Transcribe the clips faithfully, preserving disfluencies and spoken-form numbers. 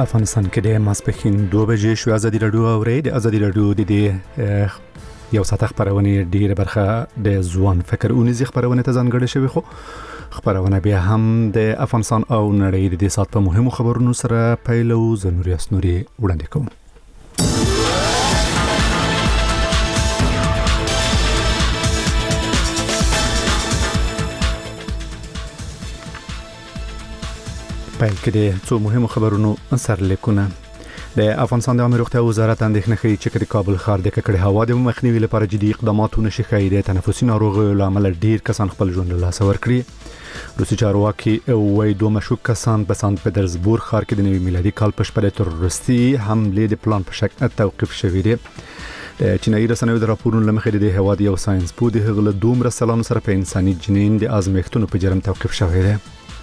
افغانستان کې د ماسپښین دوه بجې شو. ازادي راډیو اوري د ازادي راډیو د دې یو ساعت خبرونه ډیره برخه د ځوان فکر اونیزي خبرونه ته ځانګړې شوی، خو خبرونه بیا هم د افغانستان او نړۍ د دې سات په مهمو خبرونو سره پیلو. زنوري اسنوري وړاندې کوم. پیل کې د څو مهمو خبرونو سرلیکونه. د افغانستان د عامه روغتیا وزارت اندېښنه کوي چې د کابل ښار د ککړې هوا د مخنیوي لپاره جدي اقدامات ونشي. ښایي د تنفسي ناروغیو له امله ډیر کسان خپل ژوند له لاسه ورکړي. روسي چارواکي وايي دوه مشکوک کسان په سانت پټرزبورګ ښار کې د نوي میلادي کال په شپه د تروریستي حملې د پلان په شکل توقيف شوی دی. د چینایي رسنیو د راپورونو لمخې د هوا د یو ساينس پوه د هغه له دومره سلام سره په انساني جنین د ازمېښتونو په جرم توقيف شوی دی.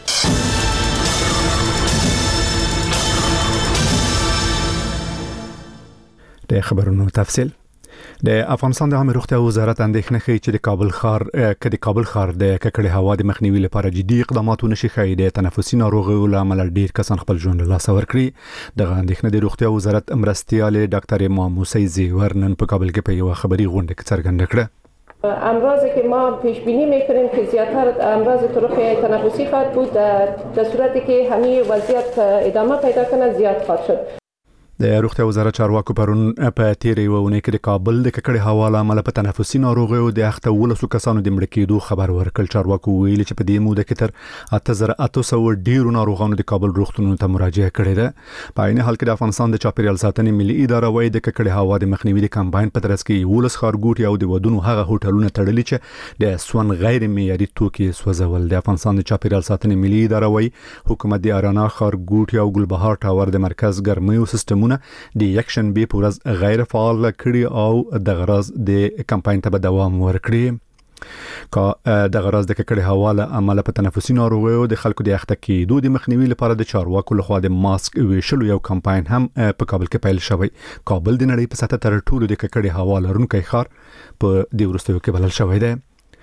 د خبرونو تفصیل. د افغانستان د عامه روغتیا وزارت اندېښنه کوي چې د کابل ښار کې د کابل ښار د ککړې هوا د مخنیوي لپاره جدي اقدامات ونشي. ښایي د تنفسي ناروغیو له امله ډیر کسان خپل ژوند له لاسه ورکړي. دغه اندېښنه د روغتیا وزارت مرستیال ډاکټر امام موسی زیور نن په کابل کې په یو خبري غونډه کې څرګنده کړه. امراضی که ما پیش بینی میکنیم که زیادتر امراض طرق تنفسی خواهد بود، در صورتی که همین وضعیت ادامه پیدا کنه زیاد خواهد شد. د روغتیا وزارت چارواکو پرون په تیرې ونه کې د کابل د ککړې هوا له امله په تنفسي ناروغیو د اخته ولسو کسانو د مړ کېدو خبر ورکړ. چارواکو ویلي چې په دې موده کې تر اته زره اته سوه ډیرو ناروغانو د کابل روغتونونو ته مراجعه کړې ده. په عین حال کې د افغانستان د چاپیریال ساتنې ملي اداره وايي د ککړې هوا د مخنیوي د کمپاین په ترڅ کې ولس خارګوټي او د ودونو هغه هوټلونه تړلي چې د سون غیر معیاري توکي سوځول. د افغانستان د چاپیریال ساتنې ملي اداره وايي حکومت د ارانا خارګوټي او ګلبهار ټاور د مرکز ګرميو سیستمونه د یک شنبه په ورځ غیر فعال کړي او د غرض د کمپاین ته دوام ورکړي. کا د غرض د ککړې هوا له امله په تنفسي ناروغیو د خلکو د اخته کېدو د مخنیوي لپاره د چارواکو لخوا د ماسک ویشلو یو کمپاین هم په کابل کې پیل شوی. کابل د نړۍ په سطح تر ټولو د ککړې هوا لرونکی ښار په دې وروستیو کې بلل شوی دی.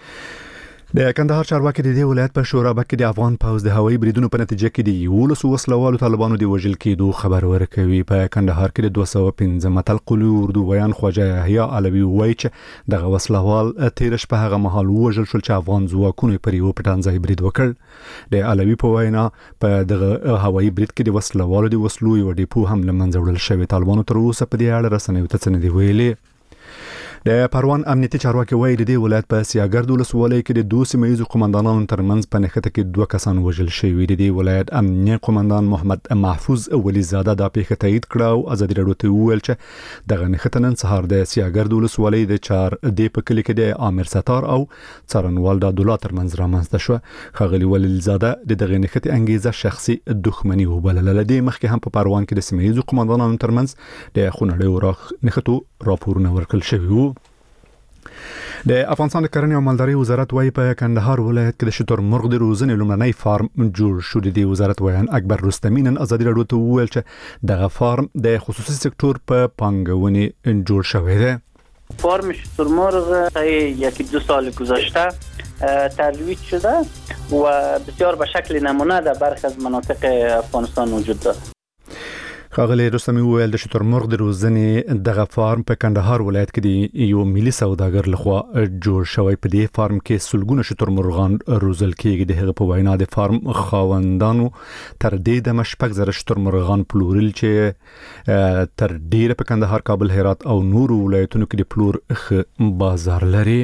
د کندهار چارواکي د دې ولایت په شورابه کې د افغان پوځ د هوایي بریدونو په نتیجه کې د یولسو وسلوالو طالبانو د وژل کېدو خبر ورکوي. په کندهار کې د دوه سوه پنځه متل قلي اردو ویان خواجه یحیی علوي وایي چې دغه وسلوال تیر شپه هغه مهال وژل شول چې افغان ځواکونو پر یو پټنځای برید وکړ. د علوي په وینا په دغه هوایي برید کې د وسلوالو د وسلو یو ډیپو هم له منځه وړل شوی. طالبانو تر اوسه په دې اړه رسنیو ته څه نه دی ویلي. د پروان امنیتي چارواکي وایي د دې ولایت په سیاګرد ولسوالۍ کې د دوه سیمه‌ییزو قومندانانو ترمنځ په نښته کې دوه کسان وژل شوي. د دې ولایت امنیه قومندان محمد محفوظ ولی زاده دا پیښه تایید کړه او ازادي راډیو ته وویل چې دغه نښته نن سهار د سیاګرد ولسوالۍ د چار دی په کلی کې د عامر ستار او څارنوال د دولت ترمنځ رامنځته شو. ښاغلي ولی زاده د دغه نښته انګیزه شخصي دښمنی وبلله. له دې مخکې هم په پروان کې د سیمه‌ییزو قومندانانو ترمنځ د خونړیو راخ نښتو راپورونه ورکړل شوي وو. د افغانستان د کرنې او مالدارۍ وزارت وايي په کندهار ولایت کې د شترمرغ د روزنې لومړنی فارم جوړ شو. د وزارت ویان اکبر رستمی نن ازادي راډیو ته وویل چې دغه فارم د خصوصي سکتور په پانګونې جوړ شوی دی. فارم شترمرغ یکی دو سال گذشته ترویج شده و بسیار به شکل نمونه در برخی از مناطق افغانستان وجود دارد. خاغلی رستمی وویل د شترمرغ د روزنې دغه فارم په کندهار ولایت کې د یو ملي سوداګر لخوا جوړ شوی. په دې فارم کې سلګونه شترمرغان روزل کېږي. د هغه په وینا د فارم خاوندانو تر دې د مشپک زره شترمرغان پلورل چې تر ډیره په کندهار، کابل، هرات او نورو ولایتونو کې د پلور ښه بازار لري.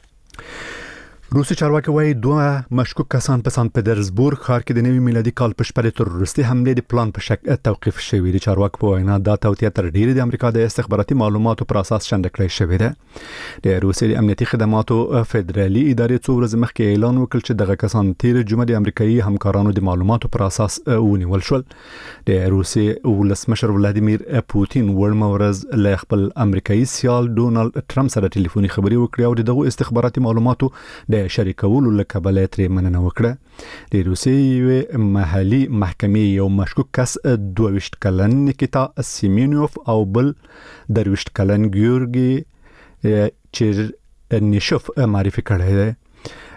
روسي چارواکي وايي دوه مشکوک کسان په سانت پټرزبورګ ښار کې د نوي میلادي کال په شپه د تروریستي حملې د پلان په شکل توقيف شوی. د چارواکي په وینا دا توطیه تر ډیره د امریکا د استخباراتي معلوماتو پر اساس شنډ کړی شوی دی. د روسي د امنیتي خدماتو فدرالي ادارې څو ورځې مخکې اعلان وکړ چې دغه کسان تیر جمعه د امریکایي همکارانو د معلوماتو پر اساس ونیول شول. د روسي ولسمشر ولادیمیر پوتین ورمه ورځ له خپل امریکایي سیال ډونالد ټرمپ سره ټلیفوني خبري وکړې او دغه استخباراتي معلوماتو د شریکولو لکبل ترې مننه وکړه. د روسیې محلي محکمې یو مشکوک کس دوه ویشت کلن نیکیتا سیمینوف او بل درویشت کلن ګیورګي چرنیشوف معرفي کړی دی.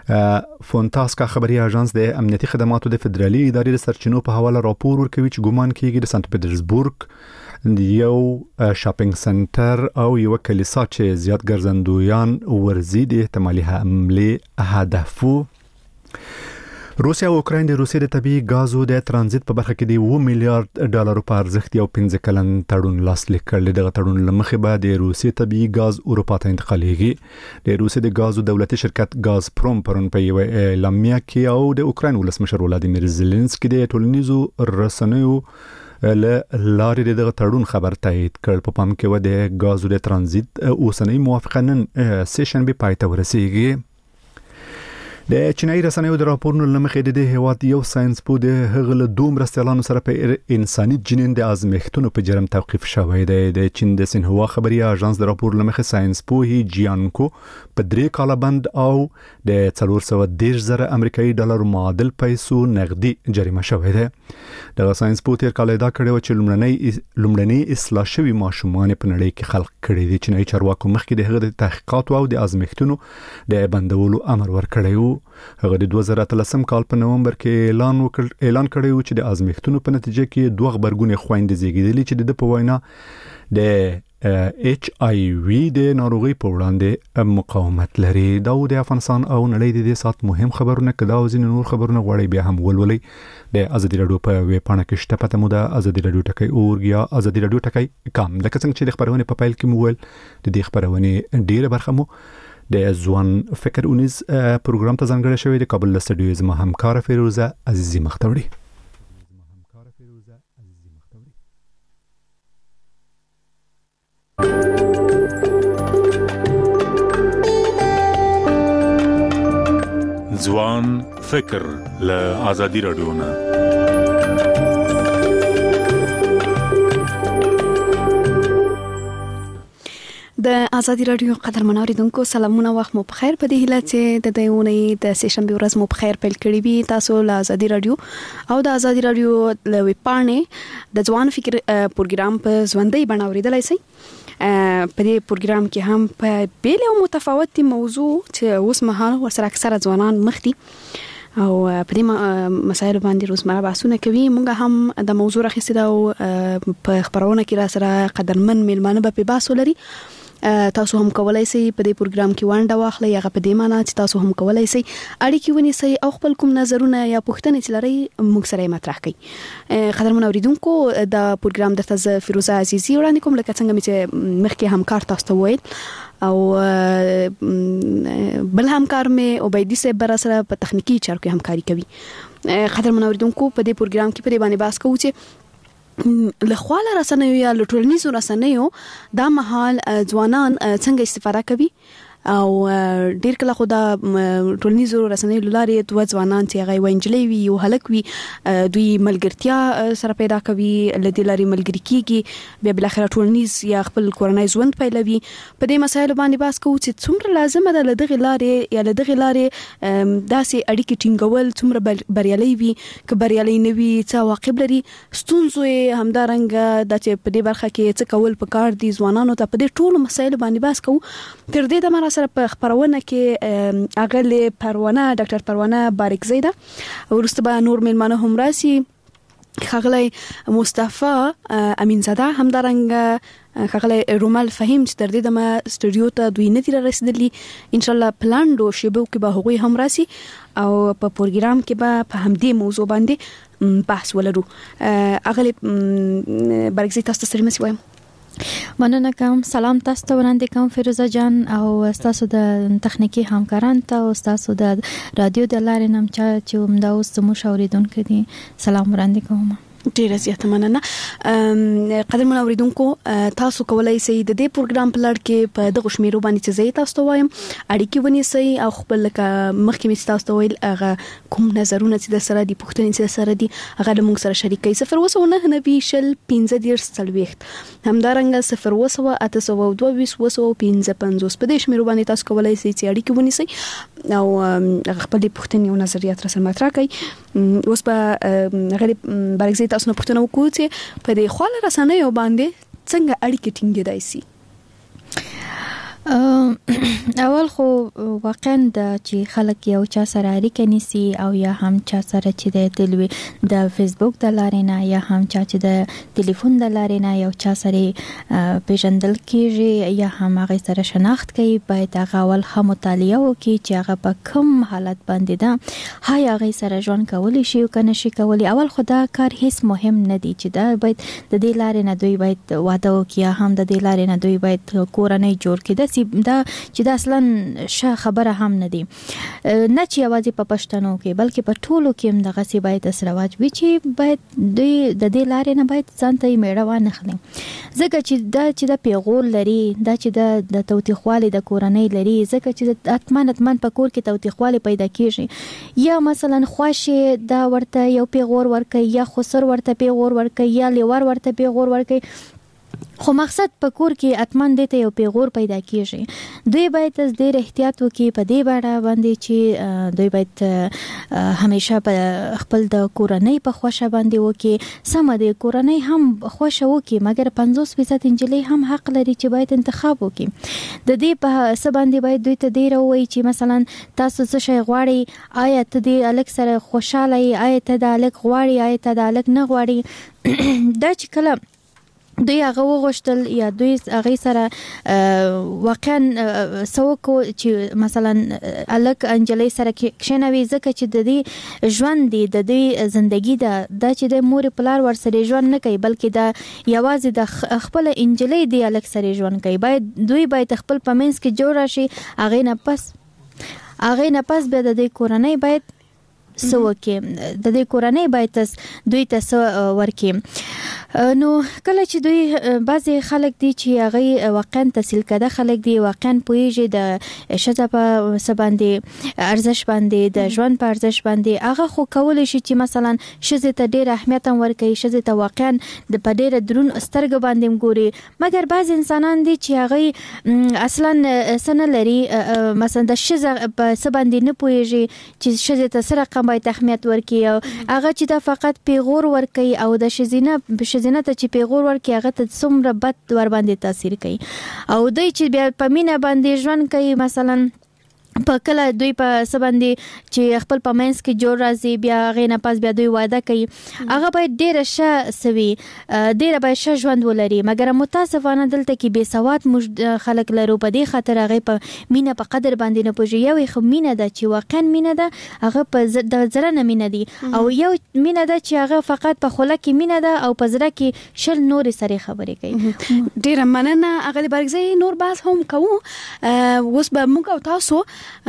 فونتاسکا خبري اژانس د امنیتي خدماتو د فدرالي ادارې د سرچینو په حواله راپور ورکوي چې ګومان کیږي د سنت پټرزبورګ یو شاپینګ سنټر او یو کلیسا چې زیات ګرځندویان ورزي د احتمالي حمله هدفو. روسیا او اوکراین د روسیې د طبي غازو د ترانزیت په برخه کې د یو میلیارډ ډالر په ارزښت یو پنځه کلن تړون لاسلیک کړل. دغه تړون لمخې به د روسیې طبي غاز اروپا ته انتقالېږي. د روسیې د غازو دولتي شرکت غازپروم پرون په یو اعلامیه کې او د اوکراین ولسمشر ولادیمیر زيلنسکي د ټولنیزو رسنیو له لارې دغه تړون خبر تایید کړ. په پام کې و د غازو د ترانزیت اوسنۍ موافقه نن سه شنبه پای ته ورسیږي. د چینایي رسنیو د راپورونو لمخې د دې هیواد یو ساينس پوه د هغه له دوه مرستیالانو سره په انساني جنین د ازمېښتونو په جرم توقیف شوی دی. د چین د سینهوا خبري اژانس د راپور لمخې ساينس پوه جیانکو په درې کاله بند او د څلور سوه دېرش زره امریکایي ډالر معادل پیسو نقدي جریمه شوی دی. د ساينس پوه تیر کال دا کړی و چې لومړنی لومړنی اصلاح شوی ماشومان په نړۍ کې خلق کړي دي. چینایي چارواکو مخکې د هغه د تحقیقات او د ازمېښتونو د بندولو امر ورکړی و. هغه د دوه زره اتلسم کال په نومبر کې اعلان وکړ اعلان کړی و چې د ازمېښتونو په نتیجه کې دوه غبرګونې خويندې زیږیدلې چې د په وینا د ایچ آی وی د ناروغي په وړاندې مقاومت لري. دا د افغانستان او نړۍ د دې سات مهم خبرونه کدا او ځین نور خبرونه غواړي بیا هم ولولي. د ازادي رادیو په ویب پاڼه کې شته پته مو ده ازادي رادیو ټکی اورګ یا ازادي رادیو ټکی کام. لکه څنګه چې د خبرونه په پایل کې مو ول د دې خبرونه ډیره برخه مو د ځوان فکر اونیز پروګرام ته ځانګړی شوی د کابل له سټډیو زما همکار فیروزه عزیزی مختوری. ځوان فکر له آزادی رادیو نه د آزادی رادیو قدرمن اوریدونکو سلامونه وخت مو بخیر. په دې هیله چې د دېونې د سشنبه ورځ مو بخیر پیل کړی وي. تاسو له آزادی رادیو او د آزادی رادیو له ویب پاڼې د ځوان فکر پروګرام په ژوندۍ بڼه اوریدلای شئ. په دې پروګرام کې هم په بیل او متفاوت موضوع چې اوس مهال ورسره اکثره ځوانان مخ دي او په دې مسایلو باندې روزمره بحثونه کوي. موږ هم د موضوع راخیستو په خبرونه کې را سره قدرمن میلمانه به په بحث ولري. تاسو هم کولای شئ په دې پروګرام کې ونډه واخلئ. هغه په دې معنی چې تاسو هم کولای شئ اړیکې ونیسئ او خپل کوم نظرونه یا پوښتنې چې لرئ موږ سره مطرح کړئ. قدرمن اوریدونکو د پروګرام درته زه فیروزه عزیزی وړاندې کوم. لکه څنګه چې مخکې همکار تاسو ته وویل او بل همکار مې عبیدی صاحب بر سره په تخنیکی چارو کې همکاري کوي. قدرمن اوریدونکو په دې پروګرام کې په دې باندې بحث کوو چې لخواله رسنیو یا لټولنیزو رسنیو دا مهال ځوانان څنګه استفاده کوي او ډیر کله خو دا ټولنیزو رسنیو لارې دوه ځوانان چې هغه وینجلې وي او هلک وي دوی ملګرتیا سره پیدا کوي لدې لارې ملګری کیږي بیا بل اخر ټولنیز یا خپل کورنۍ ژوند پیلوي. په دې مسایلو باندې بحث کوو چې څومره لازمه ده لدغه لارې یا لدغه لارې داسې اړیکې ټینګول څومره بریالي وي که بریالي نه وي څه عواقب لري ستونزو همدارنګه د چې په دې برخه کې څه کول پکار دي ځوانانو ته. په دې ټولو مسایلو باندې بحث کوو. تر دې د سره په خبرونه کې اغله پروانه ډاکټر پروانه باریکزی ده. ورسته به نور میلمانه هم راسي. خغلی مصطفی امینزاده همدارنګه خغلی رومال فهیم چې تر دې د ما سټوډیو ته دوی نه دي رسیدلی. ان شاء الله پلاندو شیبو کې به هغوی هم راسي او په پروګرام کې به په همدې موضوع باندې بحث ولرو. اغله باریکزی تاسو ته سلام وایم. مننه کوم. سلام تاسو ته وړاندې کوم فیروزه جان او تاسو د تخنیکی همکاران ته او تاسو د رادیو د لارې نم چې هم دا اوس مو شاوریدونکو دي سلام وړاندې کوم. ډیره زیاته مننه. قدرمن اوریدونکو تاسو کولای شئ د دې پروګرام په لړ کې په دغه شمیرو باندې چې زه تاسو ته وایم اړیکې ونیسئ او خپل لکه مخکې مې تاسو ته ویل هغه کوم نظرونه چې د سره دي پوښتنې چې سره دي هغه د موږ سره شریک کړئ. صفر اوسه نه نوي شل پنځه دېرش څلوېښت همدارنګه صفر اوسه اته سوه دوه ویشت اووه سوه پنځه پنځوس په دې شمیرو باندې تاسو کولای شئ چې اړیکې ونیسئ او خپل پوښتنې او نظریات را سره مطرح کړئ. اوس به هغه باریکزی تاسو نه پوښتنه وکړو چې په دې خواله رسنیو باندې څنګه اړیکې ټینګېدای شي. اول خو واقعا د چې خلک یو چا سره اړیکه نیسي او یا هم چا سره چې د تلوي د فیسبوک د لارې نه یا هم چا چې د ټلیفون د لارې نه یو چا سره پیژندل کیږي یا هم هغه سره شناخت کوي باید هغه اول هم مطالعه وکړي چې هغه په کوم حالت باندې ده هاي هغه سره ژوند کولی شي او کنه شي کولی. اول خو دا کار هیڅ مهم نه دی چې دا باید د دې لارې نه دوی باید واده وکړي هم د دې لارې نه دوی باید کورنۍ جوړ کړي دا چې دا اصلا شه خبره هم نه دی نه چې یوازې په پښتنو کې بلکې په ټولو کې هم دغه سی باید اسرواج وي چې باید دوی د دې لارې نه باید ځان ته میړه وانه خلي ځکه چې دا چې د پیغور لري دا چې د توتیخوالي د کورنۍ لري ځکه چې اتمن اتمن په کور کې توتیخوالي پیدا کیږي یا مثلا خوښه دا ورته یو پیغور ورکي یا خسر ورته پیغور ورکي یا لیور ورته پیغور ورکي خو مقصد په کور کې اتمن دته یو پیغور پیدا کیږي. دوی باید از ډیر احتیاط وکړي په دې باندې باندې چې دوی باید همیشه په خپل د کورنۍ په خوښه باندې وکړي سم د کورنۍ هم خوښه وکړي مګر پنځوس فیصد انجلۍ هم حق لري چې باید انتخاب وکړي. د دې په سبا باندې باید دوی ته ډیر وایي چې مثلا تاسو څه شي غواړي آیا ته د الک سره خوشاله یې آیا ته د الک غواړي آیا ته د الک نه غواړي دا چې کله دوی هغه وغوښتل یا دوی هغه سره واقعا سوکو چې مثلا الک انجلۍ سره کښینوي ځکه چې د دې ژوند دی د دې ژوندۍ ده د چې د مور پلار ور سره ژوند نه کوي بلکې د یوازې د خپل انجلۍ دی الک سره ژوند کوي. باید دوی باید خپل پمنس کې جوړ راشي هغه نه پس هغه نه پس به د کورنۍ باید سو کې د دې کورنۍ باید دوی ته ورکي. نو کله چې دوی بعضی خلک دي چې هغه واقعا تحصیل کده خلک دي واقعا پوهیږي د شته په سباندې ارزش باندې د ژوند په ارزش باندې هغه خو کول شي چې مثلا شزه ته ډیر اهمیت ورکوي شزه ته واقعا د پډیر درون سترګ باندې ګوري مګر بعض انسانان دي چې هغه اصلا سن لري مثلا د شزه په سباندې نه پوهیږي چې شزه ته سره قم باید اهمیت ورکوي هغه چې دا فقط پیغور ورکوي او د شزینه زینه ته چې پیغور ورکي هغه ته څومره بد ور باندې تاثیر کوي او دوی چې بیا په مینه باندې ژوند کوي مثلا په کله دوی په سباندې چې خپل پمنس کې جوړ راځي بیا غینه پاس بیا دوی واده کوي هغه باید ډیر ښه سوي ډیر باید ښه ژوند ولري مګر متاسفانه دلته کې بے سواد خلک لرو په دې خاطر هغه په مینه په قدر باندې نه پوهیږي یو خو مینه ده چې واقعا مینه ده هغه په د زړه نه مینه دي او یو مینه ده چې هغه فقط په خوله کې مینه ده او په زړه کې شل نور سره خبرې کوي. ډیر مننه هغه برګزي نور باز هم کوو اوس به موږ او تاسو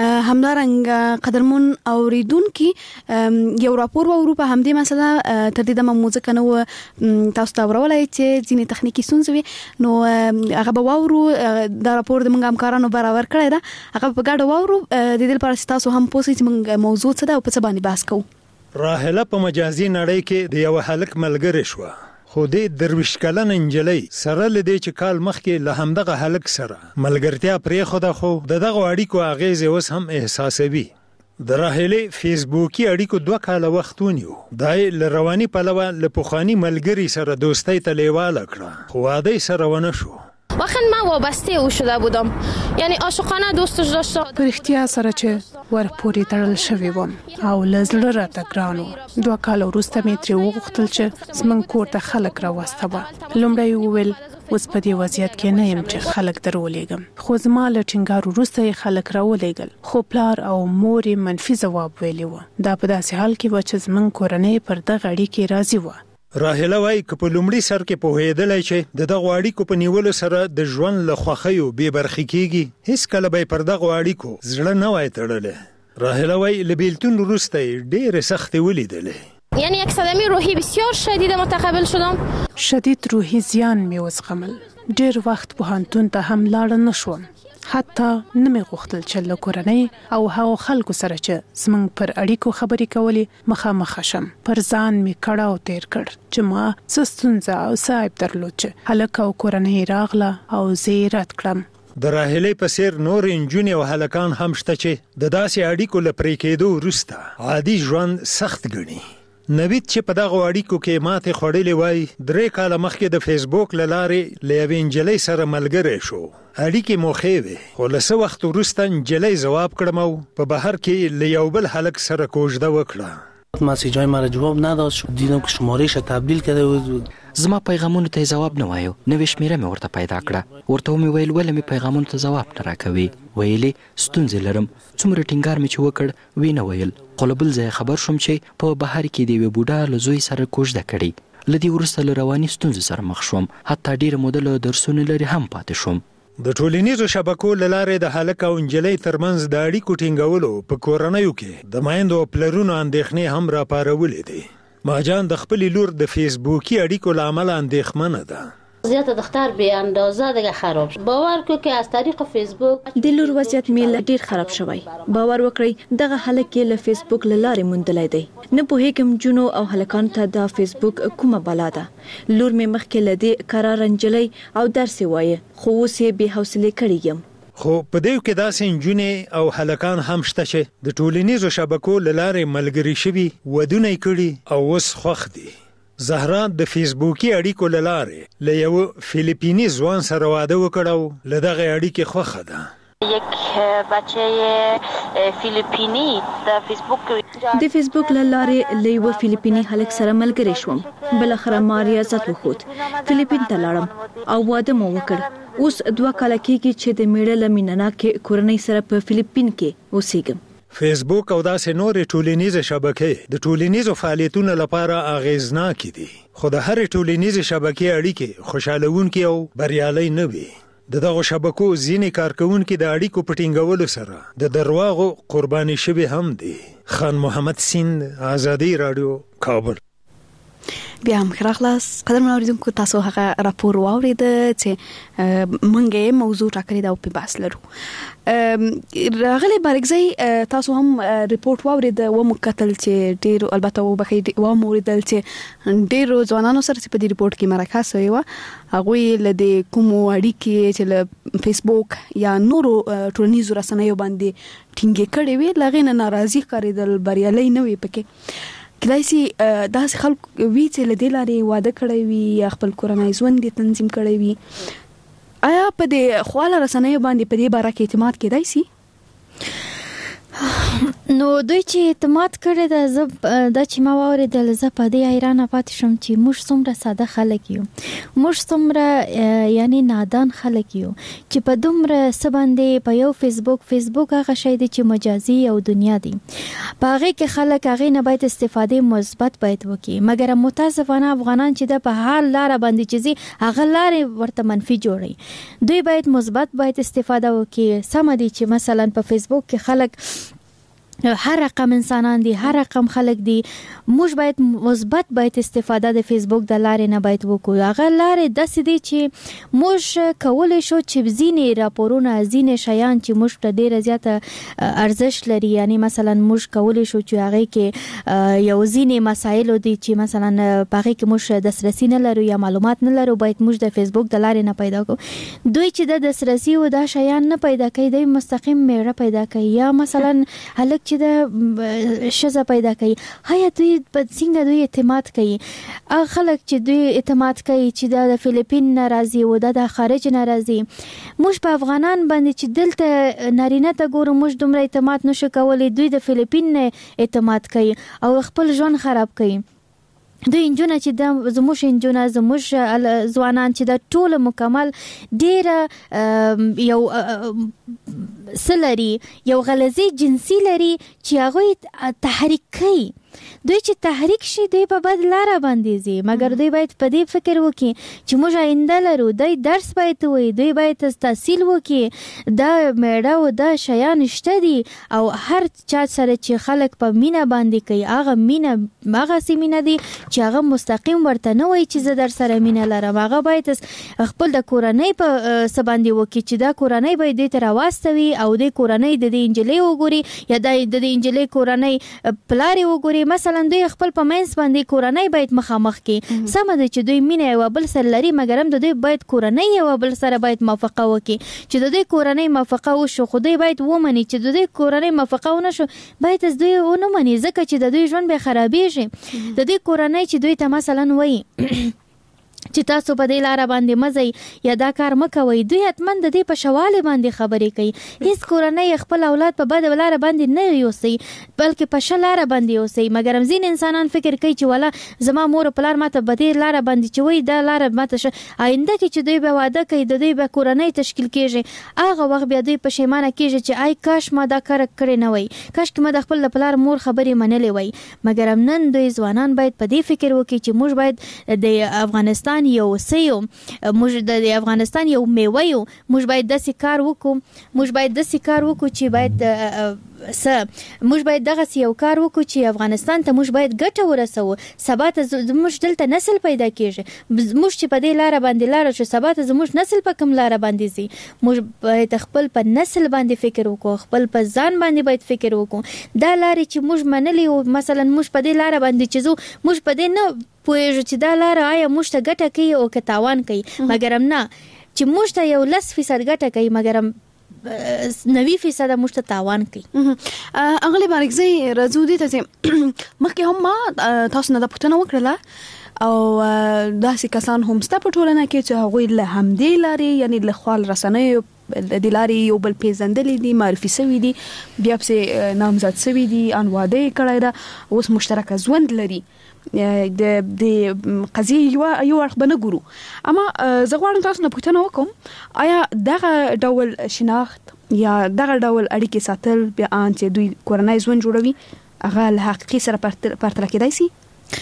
همدارنګ قدرمن اوریدونکو یو راپور و اروپا همدې مسله تر دې د موزیک نو تاسو ته ورولای چې ځینې تخنیکی ستونزې نو هغه به وورو دا راپور د موږ همکارانو برابر کړی دا هغه په ګډه وورو د دې لپاره تاسو هم پوښتنه چې موږ موضوع څه ده او په څه باندې بحث کوو. راهله په مجازي نړۍ کې د یو هلک ملګری شو خو دې درویش کلن انجلۍ سره لدې چې کال مخکې له همدغه هلک سره ملګرتیا پرې خو ده خو دغه اړیکو اغیزه اوس هم احساسوي. د راهلې فیسبوکي اړیکو دوه کاله وخت ونیو دای ل رواني پلوه له پوخانی ملګری سره دوستۍ ته لیواله کړه خو واده سره ونه شو. واقعا من وابسته او شده بودم یعنی عاشقانه دوستش داشتم پر اختیار سره چې ور پوری تړل شوی وم او لزړه راته ګرانو دوه کال وروسته مې ترې وغوښتل چې زمونږ کور ته خلک راوستبه لومړی وویل اوس په دې وضعیت کې نه يم چې خلک درولېږم خو زما له ټینګار وروسته یې خلک راولېږل خو پلار او مور یې منفي ځواب ویلی و دا په داسې حال کې و چې زمونږ کورنۍ پر دغه اړیکې راضي وه. راهله وای ک په لومړي سر کې پوهېدلای چې د دغه اړیکو په نیولو سره د ژوند له خوخیو به برخې کیږي هیڅ کله به پر دغه اړیکو زړه نه وای تړلې. راهله وای لبیلتون وروسته ډېر سخت ولیدلې یعنی یک صدمه روحی بسیار شدید متقبل شدم شدید روحی زیان می وزغمل ډېر وخت پوهنتون ته هم لاړ نه شوم حتی نه مې غوښتل چې له کورنۍ او هغو خلکو سره چې زمونږ پر اړیکو خبرې کولې مخامخ شم پر ځان مې کړاو تیر کړ چې ما څه ستونزه او څه عیب درلود چې هلک او کورنۍ راغله او زه یې رد کړم. د راهلې په څیر نور نجونې او هلکان هم شته چې د داسې اړیکو له پرې کېدو وروسته عادي ژوند سخت ګڼي. نوید چې په دغه اړیکو کې ماته خړلې وای درې کاله مخکې د فیسبوک لارې لیوین جلی سره ملګری شو اړیکې موخې وي خو له څه وخت وروسته جلی جواب کړم او په بهر کې له یو بل هلک سره کوژده وکړه مسیجای مرا جواب نداد دیدم که شمارهش تبدیل کرده بود زما پیغامونو ته جواب نه وایو نوې شمیره مې ورته پیدا کړه ورته مې ویل ولې مې پیغامونو ته جواب نه راکوي ویلې ستونزې لرم څومره ټینګار مې چې وکړ وی نه ویل خو له بل ځای خبر شوم چې په بهر کې د یوې بوډا له زوی سره کوژده کړې له دې وروسته له رواني ستونزې سره مخ شوم حتی ډېره موده له درسونو لرې هم پاتې شوم د ټولنیزو شبکو له لارې د هلک او نجلۍ ترمنځ د اړیکو ټینګولو په کورنیو کې د میندو او پلرونو اندېښنې هم راپارولې دي ماجان د خپلې لور د فیسبوکي اړیکو له امله اندېښمنه ده وضعیت دختر به اندازه دیگه خراب شد باور کو که از طریق فیسبوک د لور وضعیت مې ډیر خراب شوی باور وکړئ دغه هلک له فیسبوک لارې موندلای دی نه پوهیږم جنو او هلکان ته د فیسبوک کومه بلا ده لور مې مخکې لدی قرار انجلۍ او درس وایي خو اوس یې به حوصله کړی یم خو په دې کې داسې نجونې او هلکان هم شته چې د ټولنیزو شبکو له لارې ملګري شوي ودونه کړي او اوس خوښ دي زهرا د فیسبوکي اړیکو له لارې له یو فیلیپیني ځوان سره واده وکړ او له دغه اړیکې خوښه ده یک بچه فیلیپینی د فیسبوک د فیسبوک له لارې له یو فیلیپیني هلک سره ملګری شوم بلخره ما ریاضت وخوت فیلیپین ته لاړم او واده مو وکړ اوس دوه کاله کېږي چې د میړه له مینناکې کورنۍ سره په فیلیپین کې اوسېږم فیسبوک او داسې نورې ټولنیزې شبکې د ټولنیزو فعالیتونو لپاره اغیزناکې دي خو د هرې ټولنیزې شبکې اړیکې خوشحالونکي او بریالۍ نه وي د دغو شبکو ځینې کارکونکي د اړیکو په ټینګولو سره د درواغو قرباني شوي هم دي خان محمد سیند آزادي رادیو کابل بیا هم خراخلاص قدر منوریدونکو تاسو هغه راپور واورید چې مونږه موضوع راکړی دا په باس لرو راغلی بارګزی تاسو هم ریپورت واورید و مکتل چې ډیر البته وبخي و موریدل چې ډیر ځوانانو سره په دې ریپورت کې مرکه شوی و هغه له د کوم اړیکې چې له فیسبوک یا نورو ټولنیزو رسنیو باندې ټینګې کړې وي لغې نه ناراضي کړېدل بریالي نه وي پکې کله چې داس خلک وی چې له دې لارې واده کړی وي یا خپل کورنۍ ژوند دې تنظیم کړی وي آیا په دې خواله رسنیو باندې په دې باره کې اعتماد کېدای شي نو دوی چې اعتماد کړی دا زه دا چې ما واورېدل زه په دې حیرانه پاتې شوم چې موږ څومره ساده خلک یو موږ څومره یعنی نادان خلک یو چې په دومره څه باندې په یو فیسبوک فیسبوک هغه شی دی چې مجازي او دنیا دی په هغې کې خلک هغې نه باید استفادې مثبت باید وکړي مګر متاسفانه افغانان چې د په حال لاره باندې چې ځي هغه لارې ورته منفي جوړوي دوی باید مثبت باید استفاده وکړي سمه دی چې مثلا په فیسبوک کې خلک هر رقم انسانان دي هر رقم خلک دي موږ باید مثبت باید استفاده د فیسبوک د لارې نه باید وکړو هغه لارې داسې دي چې موږ کولی شو چې ځینې راپورونه ځینې شیان چې موږ ته ډېره زیاته ارزښت لري یعنی مثلا موږ کولی شو چې هغې کې یو ځینې مسایلو دي چې مثلا په هغې کې موږ دسترسي نه لرو یا معلومات نه لرو باید موږ د فیسبوک د لارې نه پیدا کړو دوی چې د دسترسي او دا شیان نه پیدا کوي دوی مستقیم میړه پیدا کوي یا مثلا هلک چې د شزه پیدا کوي هیا دوی په څنګه دوی اعتماد کوي هغه خلک چې دوی اعتماد کوي چې د فلیپین ناراضي او د خارج ناراضي موږ په افغانان باندې چې دلته نارینه ته ګورو موږ دومره اعتماد نشو کولی دوی د فلیپین اعتماد کوي او خپل ژوند خراب کوي دوی انجونه چې د زموږ انجونه زموږ ځوانان چې د ټول مکمل ډیره یو سلري یو غلظي جنسي لري چې هغه تحریک کوي دوی چې تحریک شي دوی په بد لاره باندې ځي مګر دوی باید په دې فکر وکړي چې موږ آینده لرو دوی درس باید ووایي دوی باید تحصیل وکړي دا میړه او دا شیان شته دي او هر چا سره چې خلک په مینه باندې کوي هغه مینه هغسې مینه دي چې هغه مستقیم ورته نه وایي چې زه در سره مینه لرم هغه باید خپل د کورنۍ په څه باندې وکړي چې دا کورنۍ باید دوی ته راواستوي او دې کورنۍ د دې نجلۍ وګوري یا د دې نجلۍ کورنۍ پلار یې وګوري کې مثلا دوی خپل په منځ باندې کورنۍ باید مخامخ کې سم ده چې دوی مینه یو بل سره لري مګر هم د دوی باید کورنۍ یو بل سره باید موافقه وکړي چې د دوی کورنۍ موافقه وشو خو دوی باید ومني چې د دوی کورنۍ موافقه ونه شو باید از دوی ونه مني ځکه چې د دوی ژوند به خرابېږي د دوی کورنۍ چې دوی ته مثلا وایي چې تاسو په دې لار باندې مزي یا دا کار مکوئ دوی حتمن د دې په شواله باندې خبرې کوي هیڅ کورنۍ خپل اولاد په بد لار باندې نه یوسي بلکې په ښه لار باندې یوسي مګر هم ځین انسانان فکر کوي چې ولا زما مور په لار ماته به دې لار باندې چې وای دا لار ماته آینده کې چې دوی به واده کوي د دوی به کورنۍ تشکیل کیږي هغه وخت بیا دوی پښیمانه کیږي چې آی کاش ما دا کار کړی نه وای کاش کې ما د خپل پلار مور خبرې منلې وای مګر هم نن دوی ځوانان باید په دې فکر وکړي چې موږ باید د افغانستان یو سیو موږ د افغانستان یو میوه یو موږ باید داسې کار وکړو موږ باید داسې کار وکړو چې باید س موږ باید دغه یو کار وکړو چې افغانستان ته موږ باید ګټه ورسوو سبا ته موږ دلته نسل پیدا کیږي موږ چې په دې لار باندې لار شو سبا ته زموږ نسل په کوم لار باندې سي موږ باید خپل په نسل باندې فکر وکړو خپل په ځان باندې باید فکر وکړو دا لار چې موږ منلې مثلا موږ په دې لار باندې چې زو موږ په دې نه پوهېږو چې دا لار آیا موږ ته ګټه کوي او که تاوان کوي مګر هم نه چې موږ ته یو لس فیصد ګټه کوي مګر هم نوي فیصد موږ ته تاوان کوي اغلی بارکزی راځو دې ته چې مخکې هم ما تاسو نه د پوښتنه وکړله او داسې کسان هم ستا په ټولنه کې چې هغوی له همدې لارې یعنی له خپل رسنیو د لارې یو بل پیژندلې دي معرفي شوي دي بیا پسې نامزد شوي دي ان واده یې کړی ده اوس مشترکه ژوند لري د د قضیه یو یو اړخ به نه ګورو اما زه غواړم تاسو نه پوښتنه وکړم آیا دغه ډول شناخت یا دغه ډول اړیکې ساتل بیا ان چې دوی کورنۍ ژوند جوړوي هغه له حقیقي سره پرتله کېدای شي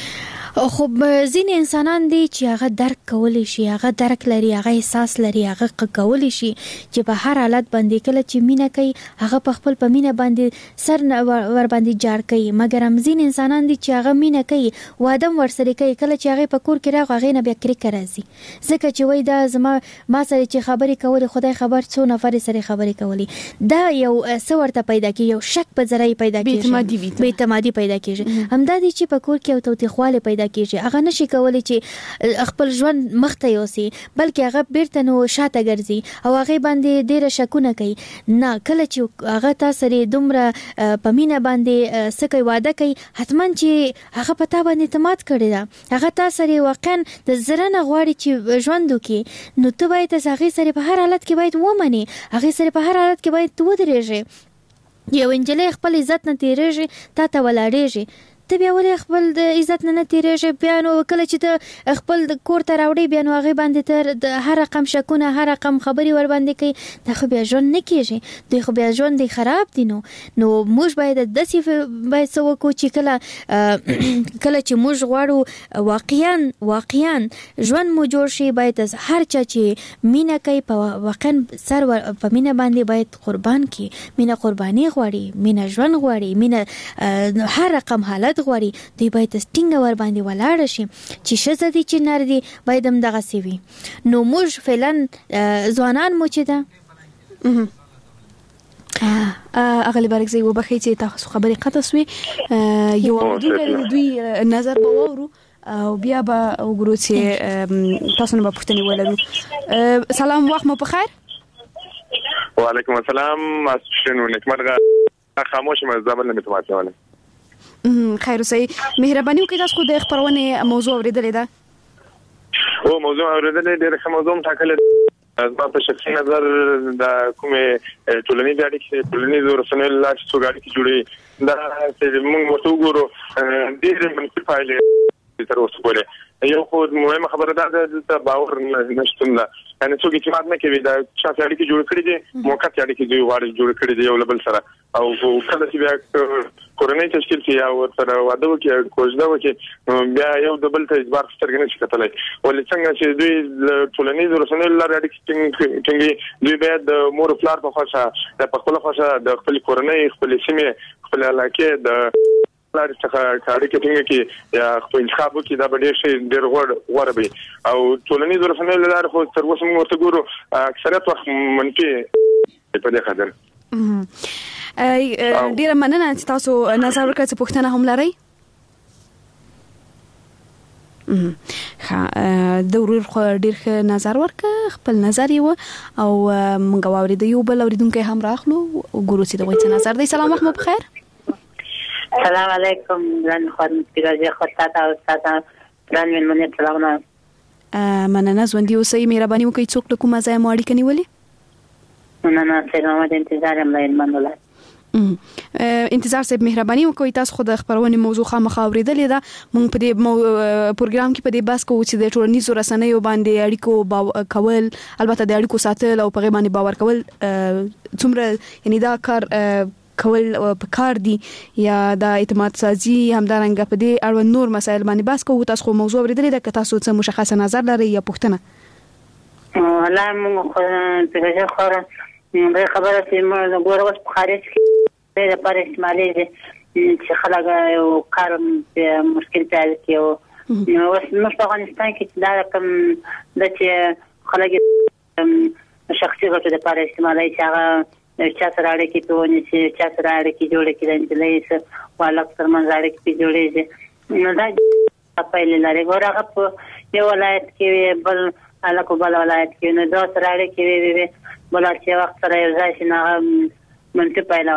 خو ځین انسانان دي چې هغه درک کولی شي هغه درک لري هغه احساس لري هغه کولی شي چې په هر حالت باندې کله چې مینه کوي هغه په خپل په مینه باندې سر ور باندې جار کوي مګر هم ځین انسانان دي چې هغه مینه کوي واده ورسره کوي کله چې هغه په کور کې راغی هغه نه بیا کرکه راځي ځکه چې وای دا زما ما سره چې خبرې کولې خدای خبر څو نفر سره خبرې کولې دا یو څه ورته پیدا کوي یو شک په ذریعہ پیدا کیږي بې اعتمادي پیدا کیږي همدا دي چې په کور کې او توتیخواله پیدا کیږي هغه نشي کولای چې خپل ژوند مخته یوسي بلکې هغه بیرته نو شاته ګرځي او هغه باندې ډېر شکونه کوي نه کله چې هغه تاسو لري دومره په مینه باندې سکه واده کوي حتمان چې هغه پتا باندې اعتماد کړی دا هغه تاسو لري واقعا د زرنه غواړي چې ژوند وکړي نو ته باید هغه سره په هر حالت کې باید ومني هغه سره په هر حالت کې باید ودرېږي یو انجلۍ خپل عزت نه تیریږي تا ته ولاړېږي ته بیا ولې خپل د عزت نه نه تیریږي بیا نو کله چې ته خپل کور ته راوړې بیا نو هغې باندې تر د هر رقم شکونه هر رقم خبرې ور باندې کوي دا خو بیا ژوند نه کېږي دوی خو بیا ژوند دی خراب دي نو نو موږ باید داسې باید څه وکړو چې کله کله چې موږ غواړو واقعا واقعا ژوند مو جوړ شي باید از هر چا چې مینه کوي په واقعا سر په مینه باندې باید قربان کړي مینه قرباني غواړي مینه ژوند غواړي مینه هر رقم حالت غواړي دوی باید ستینګ ور باندې ولاړ شي چې شزه دي چې نر دي باید هم دغه سی وي نو موږ فعلا ځوانان مو چې ده اغلی بارکزی وبخښئ چې تاسو خبرې قطع شوې یو موضوع دوی نظر به واورو او بیا به وګورو چې تاسو نه به پوښتنې ولرو سلام وخت مو په خیر وعلیکم السلام ماسشنو نکمرغه خاموش مزابل نه متواصله خیر اوسئ مهرباني وکړئ تاسو د خبرونه موضوع اوریدلې ده او موضوع اوریدلې ډېر ښه موضوع ټاکلې زما په شخصي نظر د کومې ټولنیزې اړیکې ټولنیزو رسنیو له لارې څو اړیکې جوړوي دا چې موږ ورته وګورو ډېرې منفي پایلې تر اوسه پورې یو خو مهمه خبره ده د باور نشتون ده یعنې څوک اعتماد نه کوي دا چا چې اړیکې جوړ کړي دي موقت اړیکې دوی غواړي جوړ کړي دي یو له بل سره او کله چې بیا کورنۍ تشکیل شي یا ورسره واده وکړي کوژده وکړي بیا یو د بل ته اعتبار سترګې نه شي کتلی ولې څنګه چې دوی له ټولنیزو رسنیو له لارې اړیکې ټینګوي دوی باید د مور پلار په خوښه د په خپله خوښه د خپلې کورنۍ خپلې سیمې خپلې علاقې د لارې څخه اړیکې ټینګه کړي یا خپل انتخاب وکړي دا به ډېر شي ډېر غوره وي او ټولنیزو رسنیو له لارې خو تر اوسه موږ ورته ګورو اکثریت وخت منفي په دې خاطر ډیره مننه چې تاسو نظر ورکړئ چې پوښتنه هم لرئ ها د ورور خو ډیر ښه نظر ورکړ خپل نظر یو او موږ واورید یو بل اوریدونکو هم راخلو ګورو چې د وایي نظر دی. سلام وخت مو بخیر. السلام علیکم زن خدمت پیراجه خدمت او استاد رانوین منیر سلامونه. مننه ژوندۍ اوسئ. مهرباني وکړئ څوک له کومه ځایه مو اړیکه نیولې؟ مننه سلام د انتظار یم لاین منوله. انتظار صاحب مهرباني وکړئ تاسو خو د خبرونې موضوع خامخا اوریدلې ده. موږ په دې پروګرام کې په دې بحث کوو چې د ټولنیزو رسنیو باندې اړیکو کول البته د اړیکو ساتل او په غي باندې باور کول څومره یعنی دا کار کول په کار دي یا د اعتماد سازي همدارنګه په دې اړوند نور مسایل باندې بحث کوو. تاسو خو موضوع اوریدلې ده که تاسو څه مشخص نظر لرئ یا پوښتنه؟ والله موږ په خبره د خبره چې موږ ګورو اوس په خارج کې د پر استعمالي چې خلک یو کار په مشکل پیدا کوي نو اوس موږ په افغانستان کې دا کوم د چې خلک شخصي ګټو د پر استعمالي چې هغه چا سره اړیکې په ونی چې چا سره اړیکې جوړې کړي د لیس والک ترمنځ اړیکې په جوړېږي نو دا په لاره ګوره په یو ولایت کې بل الکو بل ولایت کې نو دا سره اړیکې وي بل چې وخت سره یو ځای شي نه منته پیدا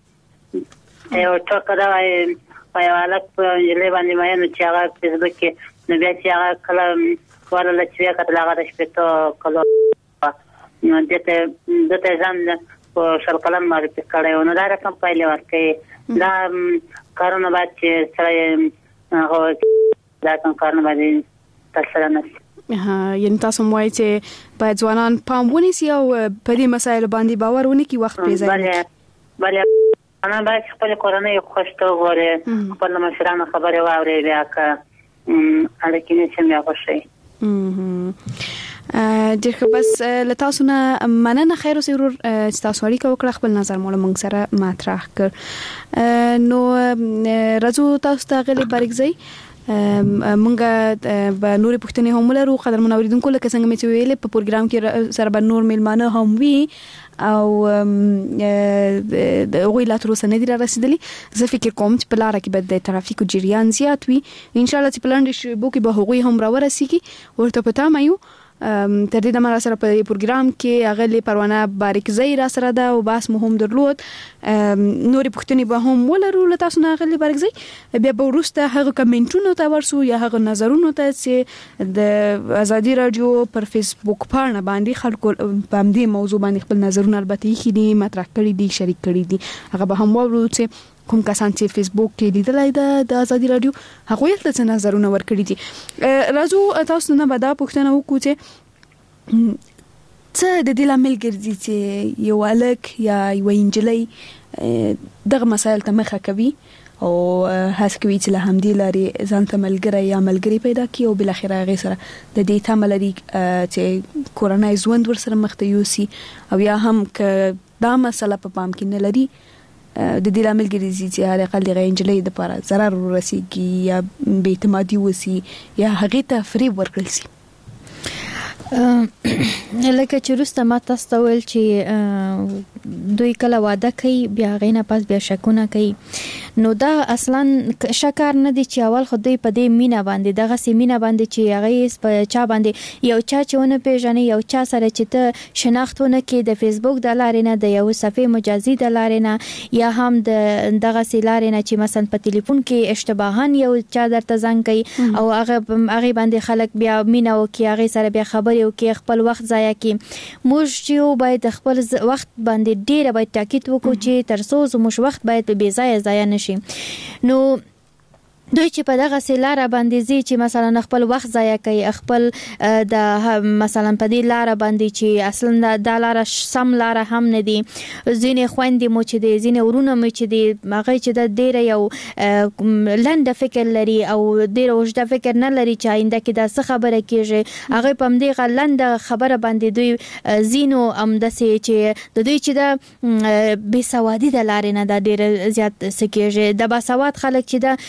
یو ټکر راوي په الک په لې باندې مې نو چې هغه فیسبوک کې نو بیا چې هغه کله ورله چې کله هغه شپته کله نو دته دته ځان په شل قلم باندې کړه نو دا رقم پایله ورکې دا کارونه باید چې سره هغه دا کوم کارونه باندې تاسو نه ها یعنی تاسو موایي چې په ځوانان پام ونیسي او په دې مسایل باندې باور ونکړي وخت پرې ځای بله بله انا باید خپل کورنۍ خوشته وګوري خپل مشرانو خبره واوري بیا که اړیکې نه شي مې خوشي ډېر بس له تاسو نه مننه. خیر اوسئ ورور چې تاسو اړیکه وکړه خپل نظر مو له موږ سره مطرح کړ. نو راځو تاسو ته غلي بارګزي مونږه به نور پښتنې هم لرو قدر منوریدونکو لکه څنګه مې چې ویلې په پروګرام کې سره به نور میلمانه هم وي او د غوي لا تر اوسه نه دي رسیدلي. زه فکر کوم چې په لار کې به د ترافیکو جریان زیات وي ان شاء الله چې پلاند شي بو کې به هغوی هم را ورسیږي ورته پتا مایو تر دې د مر سره په پروګرام کې اغلی پروانه باریکزی را سره ده او باس مهم درلود نوري پښتني به هم ولرو له تاسو نه اغلی باریکزی بیا به ورسته هغه کمنټونو ته ورسو یا هغه نظرونو ته چې د ازادي رادیو پر فیسبوک پاڼه باندې خلکو په دې موضوع باندې خپل نظرونه البته یې دي مطرح کړي دي شریک کړي دي هغه به هم ورو چې کوم کسان چې فیسبوک کې لیدلای دا د ازادي رادیو هغه یې څه نظرونه ورکړي دي. راځو تاسو نه به دا پوښتنه وکړو چې څه د دې لامل ګرځي چې یو الک یا یو انجلۍ دغه مسایل ته مخه کوي او هڅه کوي چې له همدې لارې ځان ته ملګری یا ملګری پیدا کړي او بل اخر هغه سره د دې تمه لري چې کورونای ژوند ورسره مخ ته یوسي او یا هم ک دا مسله په پام کې نه لري د دې لامل ګرځي چې هغه اقل د انجلۍ د لپاره ضرر ورسیږي یا بې اعتمادي وسی یا هغه ته فریب ورکړل شي. لکه چې روسته ما تاسو ته ویل چې دوی کله واده کوي بیا غینه پاس بیا شکونه کوي نو دا اصلا شکار نه دي چې اول خو دوی په دې مینا باندې دغه سیمینه باندې چې هغه په چا باندې یو چا چونه پیژنې یو چا سره چې ته شناختونه کې د فیسبوک د لارې نه د یو صفحه مجازي د لارې نه یا هم د دغه سیلارې نه چې مثلا په ټلیفون کې اشتباهان یو چا درته زنګ کوي او هغه هغه باندې خلک بیا مینا او کې هغه سره بیا خبرې او کې خپل وخت ضایع کوي. موږ چې باید خپل وخت باندې ډیر باید تاکید وکړو چې تر څو زموږ وخت باید به بې ځایه ضایع نشي. نو دوی چې په دغه سلاره باندې زی چې مثلا خپل وخت ضایع کوي خپل د مثلا په دې لار باندې چې اصلا د لار سم لار هم نه دي ځینې خويندې مو چې دي ځینې ورونه مو چې دي هغه چې د ډیر یو لند فکر لري او ډیر وجد فکر نه لري چې آینده کې د څه خبره کیږي هغه په دې غلند خبره باندې دوی زینو ام د سي چې د دوی چې د بې سوادي د لارې نه د ډیر زیات سکیږي د باسواد خلک چې د دومره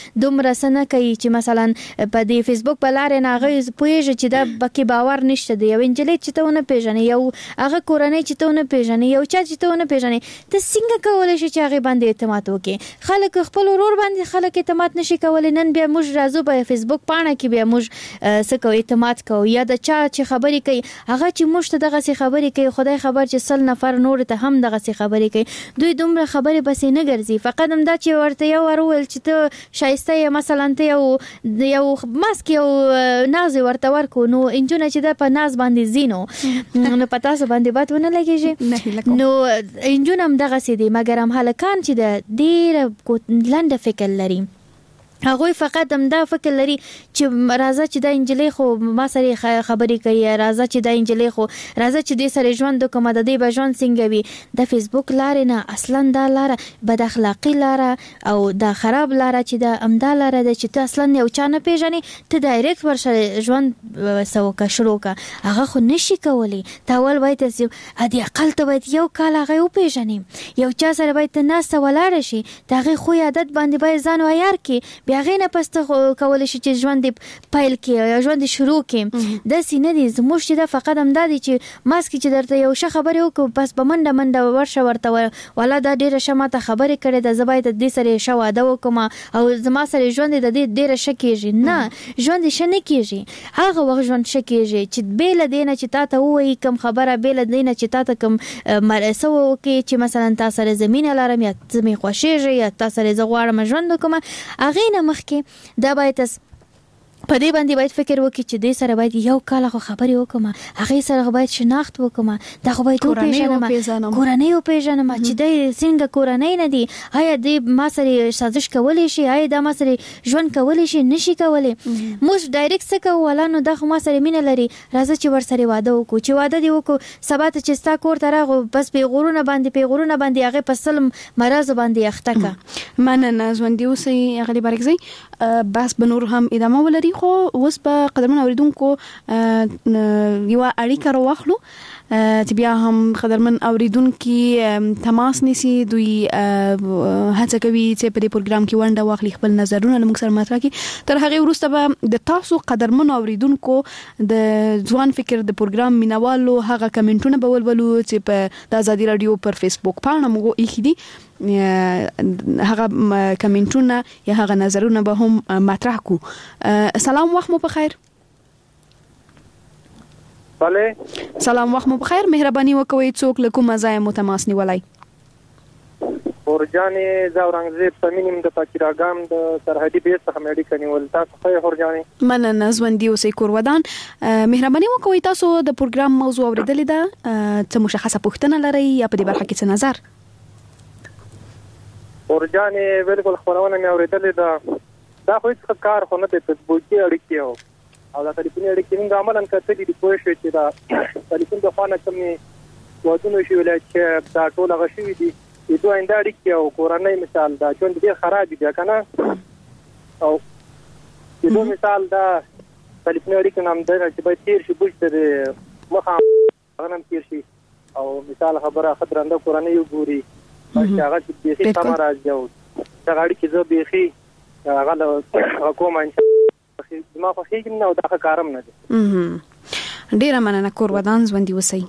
رسنه کوي چې مثلا په دې فیسبوک په لار نه غوي پوهیږي چې دا بکې باور نشته دی یو انجلې چې ته ونه پیژنې یو هغه کورنۍ چې ته ونه پیژنې یو چا چې ته ونه پیژنې ته څنګه کولای شي چې هغه باندې اعتماد وکړي خلک خپل ورور باندې خلک اعتماد نشي کولای نن بیا موږ راځو په فیسبوک پاڼه کې بیا موږ سکو اعتماد کوو یا د چا چې خبرې کوي هغه چې موږ ته دغه سي خبرې کوي خدای خبر چې سل نفر نور ته هم دغه سي خبرې کوي دوی دومره خبرې بس نه ګرځي فقط هم دا چې ورته یو ورول چې ته شایسته یا مثلا ته یو یو ماسک یو ناز ورته ورکو نو انجونه چې د په ناز باندې زینو نو پتا سو باندې بات ونه لګیږي نو انجونه هم دغه سي دي مګر هم هلکان چې د ډیر لاند فکر لري هغه فقط هم دا فکر لري چې راځه چې دا انجلې خو ما سره خبرې کوي راځه چې دا انجلې خو راځه چې دې سره ژوند کوم د دې بجون څنګه وي د فیسبوک لارې نه اصلا دا لار بد اخلاقی لار او دا خراب لار چې دا امدا لار ده چې ته اصلا یو چا نه پیژنې ته ډایرکټ ورشه ژوند سوکا شروع کا هغه خو نشي کولی تاول وای ته ادي اقل ته وای یو کال هغه یو پیژنې یو چا سره وای ته ناس ولاړ شي داغه خو عادت باندې وای ځان وایار کې بیا غینه پسته کول شي چې ژوند پایل کې یا ژوند شروع کې د سینې دي زموږ چې د فقط هم د دي چې ماسک چې درته یو ښه خبره وکړو بس په منډه منډه ورشه ورته ولا دا ډیره شماته خبرې کړي د زبای د دې سره شو واده وکم او زما سره ژوند د دې ډیره شکیږي نه ژوند شنه کیږي هغه وخت ژوند شکیږي چې بیل دینه چې تا ته وایي کم خبره بیل دینه چې تا ته کم مرسو کې چې مثلا تاسو سره زمينه لارم یا زمي خوشیږي یا تاسو سره زغواړم ژوند وکم اغه مخکې دا باید په دې باندې باید فکر وکړي چې دې سره باید یو کال خو خبرې وکم هغه سره باید شناخت وکم دا خو باید پیژنم کورنۍ او پیژنم چې دې څنګه کورنۍ نه دي آیا دې ما سره سازش کولای شي آیا دا ما سره ژوند کولای شي نشي کولای موږ ډایرکټ څه کوو ولا نو دا خو ما سره مینه لري راځه چې ور سره واده وکړو چې واده دی وکړو سبا ته چې ستا کور ته راغو بس په غورونه باندې په غورونه باندې هغه په سلم مرز باندې اخته کا مننه ژوند دی اوسې هغه بارکزي بس بنور هم ادامه ولري خو اوس په قدرمن اوریدونکو یو اړیکه راوخلو چې بیا هم قدرمن اوریدونکو تماس نیسي دوی هڅه کوي چې په دې پروګرام کې ونده واخلي خپل نظرونه موږ سره مطرح کړي تر هغه وروسته به د تاسو قدرمن اوریدونکو د ځوان فکر د پروګرام مینوالو هغه کمنټونه به ولولو چې په د ازادي رادیو پر فیسبوک پاڼه موږ یې دي هغه کمنټونه یا هغه نظرونه به هم مطرح کو سلام وخت مو بخیر بله سلام وخت مو بخیر مهرباني وکوي څوک له کومه ځای مو تماس نیولای اورجانې زاورنګزیب سمینم د پاکستان د سرحدي بیس څخه مېډی کني ول تاسو خو اورجانې مننه ژوندۍ اوسې کور ودان مهرباني وکوي تاسو د پروګرام موضوع اوریدلې ده څه مشخصه پوښتنه لرئ یا په دې برخه کې څه نظر اورجانې بالکل خبرونه مې اوریدلې ده دا خو هیڅ کار خو نه دی فیسبوکي اړیکې او او دا ټلیفوني اړیکې موږ عملاً کتلې دي پوه شو چې دا ټلیفون د خانه کمې ودونه شي ولای چې دا ټول هغه شوي دي چې دوه انده اړیکې او کورنۍ مثال دا ژوند ډېر خراب دي کنه او چې دوه مثال دا ټلیفوني اړیکې نام دی چې باید تیر شي بوج تر مخه هغه نام تیر شي او مثال خبره خطرنده کورنۍ وګوري چې هغه چې بيخي سم راځي او دا اړیکې زه بيخي هغه له کومه ما خو هیڅ نه دا کارم نه دي ډیر مننه کور ودان ژوندۍ وسی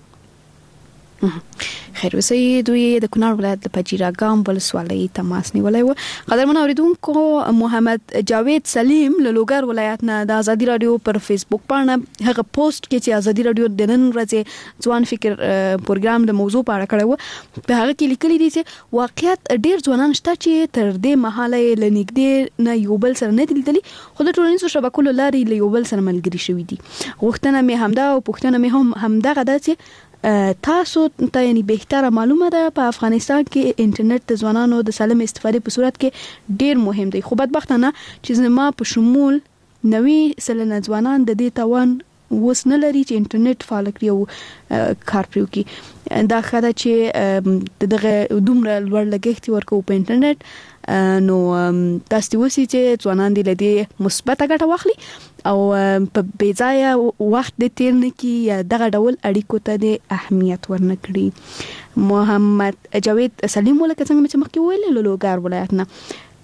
خیر وسی دوی د کونړ ولایت د پجیراګام ولسوالۍ تماس نیولای و قدرمن اوریدونکو محمد جاوید سلیم له لوګر ولایت نه د ازادي رادیو پر فیسبوک باندې هغه پوسټ کې چې ازادي رادیو د نن ورځې ځوان فکر پروګرام د موضوع په اړه کړو په هغه کې لیکلي دي چې واقعیت ډیر ځوانان شته چې تر دې مهاله لنګدې نه یو بل سره نه دي خو د ټولنیزو شبکو لارې له یو بل سره ملګری شوي دي غوښتنه مې همدا او پوښتنه مې هم همدغه ده چې تاسو ته یعنی بهتره معلومه ده په افغانستان کې انټرنیټ د ځوانانو د سالم استفادې په صورت کې ډیر مهم دی خو بدبختانه چې زما په شمول نوي سلنه ځوانان د دې توان وس نه لري چې انټرنیټ فعال کړي او کار پرې دا خاطر چې دغه دومره لوړ لګښت ورکو په انټرنیټ نو تاسو وسی چې ځوانان دې لدی مثبت ګټه واخلي او په بیځای وخت د تیر نه کی یا دغه ډول اړیکو ته د اهمیت ورنکړي محمد جاوید سلیم ولکه څنګه چې مخکې ویل له لوګر ولایت نه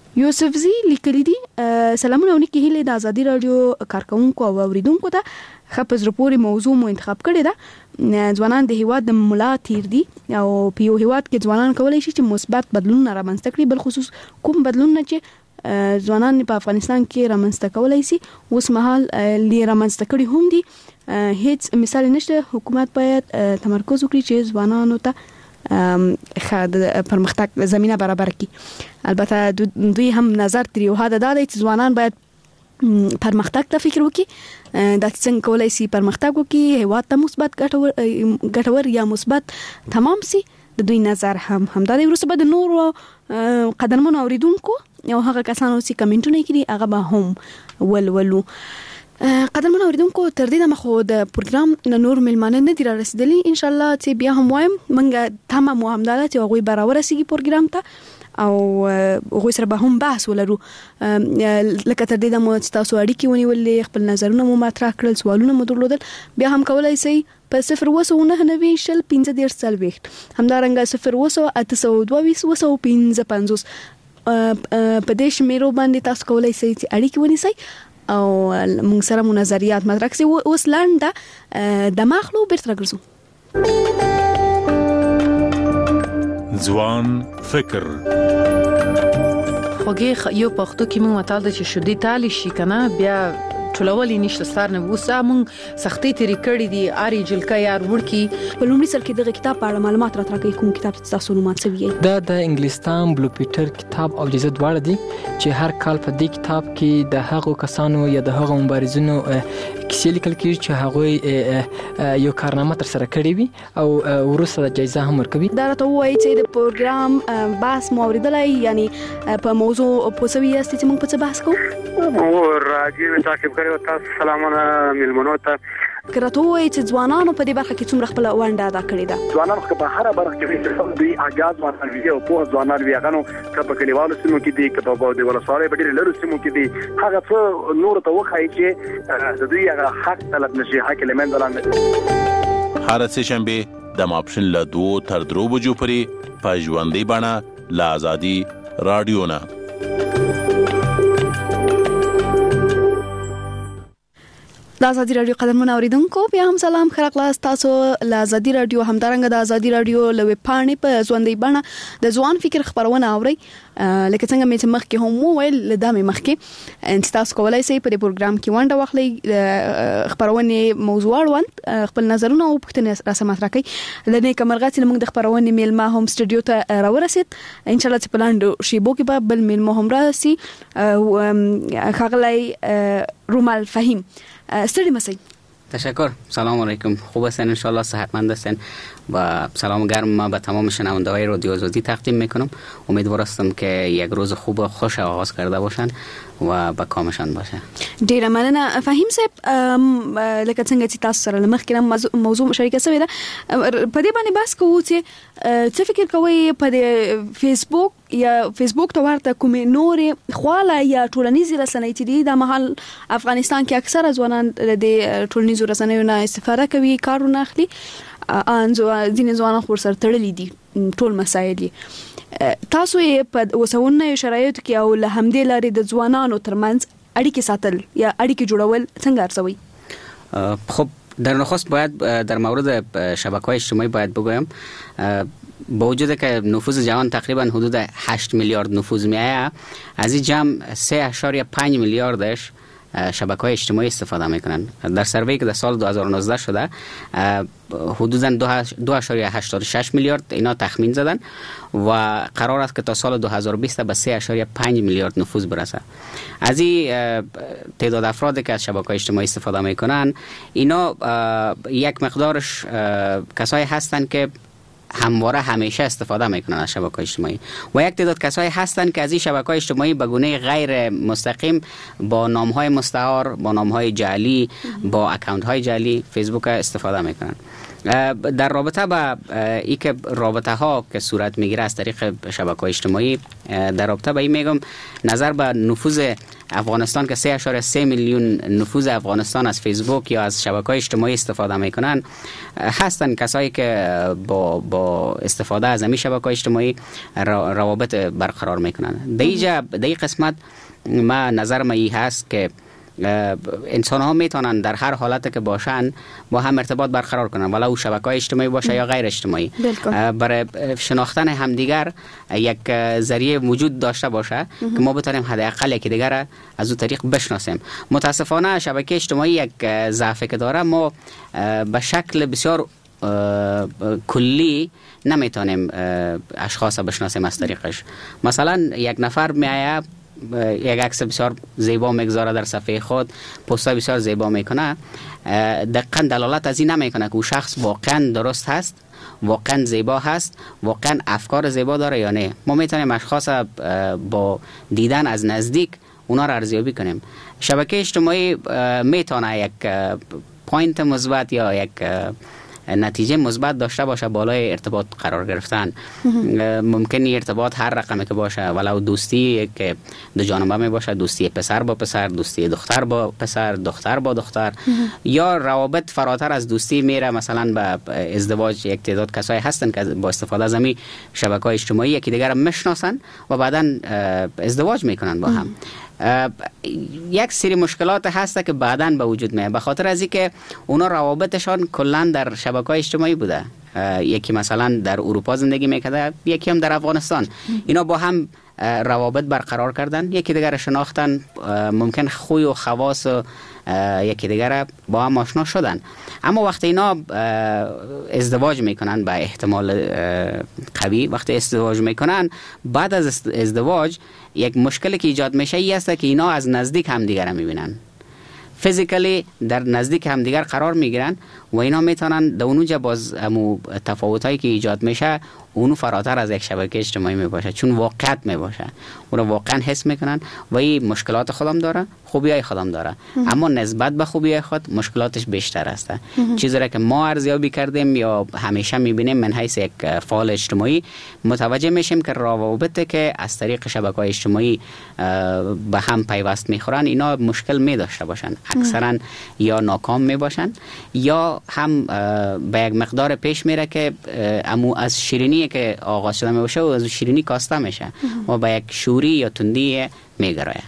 یوسفزی لیکلی دي سلامونه ونکي هله د ازادي رادیو کارکونکو او اوریدونکو ته خپز رپوري موضوع مو انتخاب کړی دا ځوانان د هیواد د ملا تیر دي او په یو هیواد کې ځوانان کولای شي چې مثبت بدلون رامنځته کړي، بل خصوص کوم بدلون نه چې ځوانان په افغانستان کې رامنځته کولای شي اوس مهال لې رامنځته کړي هم دي. هیڅ مثال نشته. حکومت باید تمرکز وکړي چې ځوانانو ته خد پرمختګ زمينه برابر کړي. البته دوی هم نظر تر یو حد دا دی چې ځوانان باید پرمختګ ته فکر وکړي، د څنګه کولای شي پرمختګ وکړي، هیواد ته مثبت ګټور ګټور یا مثبت تمام سي. د دوی نظر هم هم دا دی. ورسره به د نور قدرمنو اوریدونکو او هغه کسانو چې کمنټونه کړي هغه به هم ولولو. قدرمنو اوریدونکو تر دې دمه خو د پروګرام نور ملمانه نه دی را رسیدلی. ان شاء الله چې بیا هم وایم منګه تمام همداله چې هغه برابر رسیږي پروګرام ته او هغه سره به هم بحث ولرو. لکه تر دې دمه چې تاسو اړیکې ونیولې، خپل نظرونه مو مطرح کړل، سوالونه مو درلودل، بیا هم کولای شئ په صفر وسو نه نوي شل پنځه ډیر سلويخت همدارنګه صفر وسو اته سو دوه وسو پنځه پنځوس په دې شمیرو باندې تاسو کولای شئ چې اړیکې ونیسئ او موږ سره مو نظریات مطرح کړئ. اوس لاندې د ماخلو بیرته راګرځو. ځوان فکر خوږه یو پښتو کې موږ متال د چې شودي تالی شي کنه بیا ټولولې نشته ستار نه وسه موږ سختي تری کړې دي اری جلکا یار ورکی په لومړي سر کې دغه کتاب په اړه معلومات راټولوي. کوم کتاب تاسو نو مات سوي دا د انګلستان بلو پیټر کتاب او جزء دواړه دي چې هر کال په دې کتاب کې د هغو کسانو یا د هغو مبارزینو کیسې لیکل کیږي چې هغه یو کارنامه تر سره کړې وي او ورسره د جایزه هم ورکوي. دا راته وایي چې د پروګرام بحث مو اوریدلای یعنی په موضوع پوسوي است چې موږ په څه بحث کوو او راځي تعقیب کړو. تاسو سلامونه ملمنو ته کرته وایي چې ځوانانو په دې برخه کې څومره خپل ونډه ادا کړې ده. ځوانانو په هر برخه کې دوی اجازه ورکړي او په ځوانان ویغانو په کلیوالو سیمو کې دي کته د ولسوالۍ په ډېر لرو سیمو کې دي هغه څه نور ته وخایي چې د دوی هغه حق طلب نشي حق لمن دلانه. هر څه شنبه د ماپشن له دوه تر درو بجو پورې په ژوندۍ باندې لا ازادي رادیو نه. د ازادي رادیو قدرمن اوریدونکو بیا هم سلام خراغلاس تاسو له ازادي رادیو همدارنګه د ازادي رادیو لوي پاڼې په ژوندۍ بڼه د ځوان فکر خبرونه اوري. لکه څنګه مې چې مخکې هم ویل د مې مخکې ان تاسو کولای شئ په دې پروګرام کې ونډه واخلئ، خبرونه موضوع اړوند خپل نظرونه او پوښتنې راسمات راکړئ. د نیک مرغه چې موږ د خبرونه میلمه هم سټوډیو ته راورسید ان شاء الله چې پلاند شی بو کې به بل میلمه هم راسي خغلای رومال فهیم ستړي مسئ. تشکر. سلام علیکم. خوب هستین ان شاء الله صحتمند هستین و سلام گرم به تمام شنونده‌های رادیو آزادی تقدیم میکنم. امیدوار هستم که یک روز خوب و خوش آغاز کرده باشن و با کامشان باشه. ډیره مننه فهیم صاحب. لکه څنګه چې تاسو سره مخکې موضوع شریکه شوې ده په دې باندې بحث کوو چې څه فکر کوئ په فیسبوک یا فیسبوک ته ورته کومې نورې خواله یا ټولنیزې رسنۍ چې دي د مهال افغانستان کې اکثره ځوانان د ټولنیزو رسنیو نه استفاده کوي، کارونه اخلي، ان ځینې ځوانان خو سره تړلي دي ټول مسایل. تاسو یې په وسونه شرایطو کې او له همدې لارې د ځوانانو ترمنځ اړیکې ساتل یا اړیکې جوړول څنګه ارزوي؟ خب در نخست باید در مورد شبکه‌های اجتماعی باید بگویم با وجود که نفوذ جهان تقریبا حدود هشت میلیارد نفوذ میآید، از این جمع سه اشاریه پنج میلیاردش شبکه‌های اجتماعی استفاده میکنن. در سروی که در سال دو هزار و نوزده شده حدوداً دو اشاریه هشتاد و شش میلیارد اینا تخمین زدن و قرار است که تا سال دو هزار و بیست به سه اشاریه پنج میلیارد نفوذ برسه. از این تعداد افرادی که از شبکه‌های اجتماعی استفاده میکنن اینا یک مقدارش کسایی هستند که همواره همیشه استفاده میکنن از شبکه‌های اجتماعی و یک تعداد کسایی هستند که از این شبکه‌های اجتماعی به گونه غیر مستقیم با نام‌های مستعار، با نام‌های جعلی، با اکانت‌های جعلی فیسبوک استفاده میکنن. در رابطه با ای که رابطه ها که صورت میگیره از طریق شبکه‌های اجتماعی، در رابطه با این میگم نظر به نفوذ افغانستان که سه اشاره سه میلیون نفوذ افغانستان از فیسبوک یا از شبکه‌های اجتماعی استفاده میکنن، هستن کسایی که با با استفاده از همین شبکه‌های اجتماعی روابط برقرار میکنن. در اینجا در این قسمت ما نظر ما این هست که انسان ها میتونن در هر حالت که باشن با هم ارتباط برقرار کنن، ولی او شبکه‌های اجتماعی باشه یا غیر اجتماعی. برای شناختن همدیگر یک ذریعه وجود داشته باشه که ما بتونیم حداقل یکی دیگر از او طریق بشناسیم. متاسفانه شبکه اجتماعی یک ضعفی که داره، ما به شکل بسیار کلی نمیتونیم اشخاص بشناسیم از طریقش. مثلا یک نفر میایه یک عکس بسیار زیبا میگذاره در صفحه خود، پستای بسیار زیبا میکنه، دقیقاً دلالت از این نمیکنه که او شخص واقعاً درست هست، واقعاً زیبا هست، واقعاً افکار زیبا داره یا نه. ما میتونیم اشخاص با دیدن از نزدیک اونا را ارزیابی کنیم. شبکه اجتماعی میتونه یک پوینت مثبت یا یک نتیجه مثبت داشته باشه بالای ارتباط قرار گرفتن. ممکن ارتباط هر رقمی که باشه، ولو دوستی که دو جانبه می باشه، دوستی پسر با پسر، دوستی دختر با پسر، دختر با دختر، یا روابط فراتر از دوستی میره مثلا به ازدواج. یک تعداد کسایی هستن که با استفاده از همین شبکه‌های اجتماعی یکی دیگر را میشناسن و بعداً ازدواج میکنن با هم. یک سری مشکلات هست که بعداً به وجود میاد به خاطر از اینکه اونا روابطشان کلا در شبکه‌های اجتماعی بوده. یکی مثلا در اروپا زندگی میکرده، یکی هم در افغانستان. اینا با هم روابط برقرار کردن، یکی دیگر شناختن، ممکن خوی و خواص و یکی دیگر با هم آشنا شدن. اما وقتی اینا ازدواج میکنن به احتمال قوی، وقتی ازدواج میکنن، بعد از ازدواج یک مشکلی که ایجاد میشه این است که اینا از نزدیک هم دیگر میبینن، فیزیکلی در نزدیک هم دیگر قرار میگیرن و اینا میتونن در اونجا باز امو تفاوتایی که ایجاد میشه اونو فراتر از یک شبکه اجتماعی میباشه، چون واقعیت میباشه، اون واقعا حس میکنن و این مشکلات خودم داره، خوبیای خودم داره، اما نسبت به خوبیای خود مشکلاتش بیشتر است. چیزی را که ما ارزیابی کردیم یا همیشه میبینیم من حیث یک فعال اجتماعی، متوجه میشیم که روابطی که از طریق شبکه‌های اجتماعی به هم پیوست میخورن اینا مشکل میداشته باشن، اکثرا یا ناکام میباشن یا هم به یک مقدار پیش میره که امو از شیرینی که آغاز شده میشه و از شیرینی کاسته میشه و به یک شوری یا تندی میگرایه.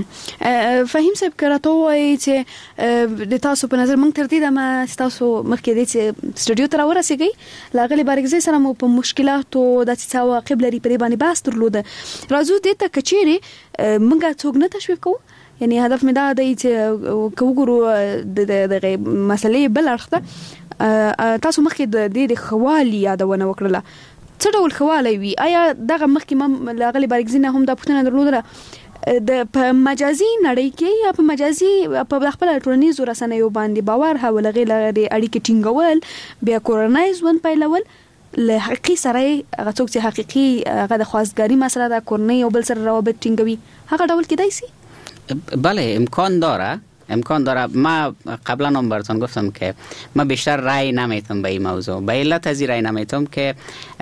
فهیم صاحب که راته وایي چې د تاسو په نظر موږ تر دې دمه تاسو مخکې د سټوډیو ته راورسېږئ، لاغلي بارګزۍ سره مو په مشکلاتو د څه عواقب لري په دې باندې بحث درلوده. راځو دې ته کچېرې موږ څوک نه تشویق کوو، یعنی هدف مې دا دی چې که وګورو د مسلې بل اړخ ته تاسو مخکې د دې خوالي یادونه وکړله، څه ډول خواله وي؟ آیا دغه مخکې ما لاغلي بارګزۍ نه هم دا پوښتنه درلوده د په مجازي نړۍ کې یا په مجازي په خپل ټولنیزو رسنیو باندې باور هغه لغې اړیکې ټینګول، بیا کورنۍ ژوند پیلول له حقیقي سره، هغه څوک چې حقیقي هغه د خواستګاری مسله ده، کورنۍ او بل سره روابط ټینګوي، هغه ډول کېدای شي؟ بله امکان داره، امکان داره. ما قبلا هم براتون گفتم که ما بیشتر رای نمیتم به این موضوع، به علت از این رای نمیتم که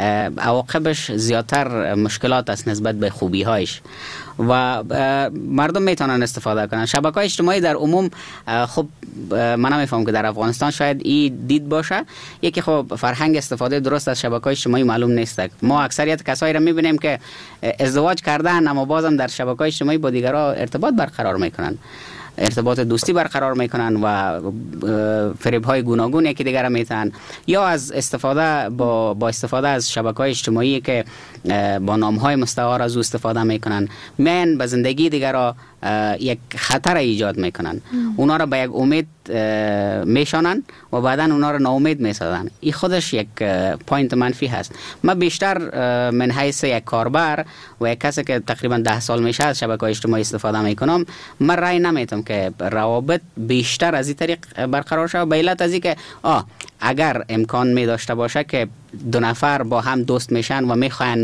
عواقبش زیادتر مشکلات است نسبت به خوبی هایش و مردم میتونن استفاده کنن. شبکه‌های اجتماعی در عموم خب من نمیفهم که در افغانستان شاید این دید باشه، یکی خب فرهنگ استفاده درست از شبکه‌های اجتماعی معلوم نیست. ما اکثریت کسایی را میبینیم که ازدواج کردن اما بازم در شبکه‌های اجتماعی با دیگران ارتباط برقرار میکنن، ارتباط دوستی برقرار میکنن و فریب های گوناگون یکی دیگر میتن، یا از استفاده با با استفاده از شبکه‌های اجتماعی که با نام های مستعار از او استفاده میکنن، میان به زندگی دیگر یک خطر ایجاد میکنن، اونا را به یک امید میشانن و بعدا اونا را ناامید میسازن. این خودش یک پوینت منفی هست. من بیشتر من حیث یک کاربر و یک کسی که تقریبا ده سال میشه از شبکه‌های اجتماعی استفاده میکنم، من رای نمیتم که روابط بیشتر از این طریق برقرار شه، به علت از اینکه آه اگر امکان می داشته باشه که دو نفر با هم دوست میشن و میخوان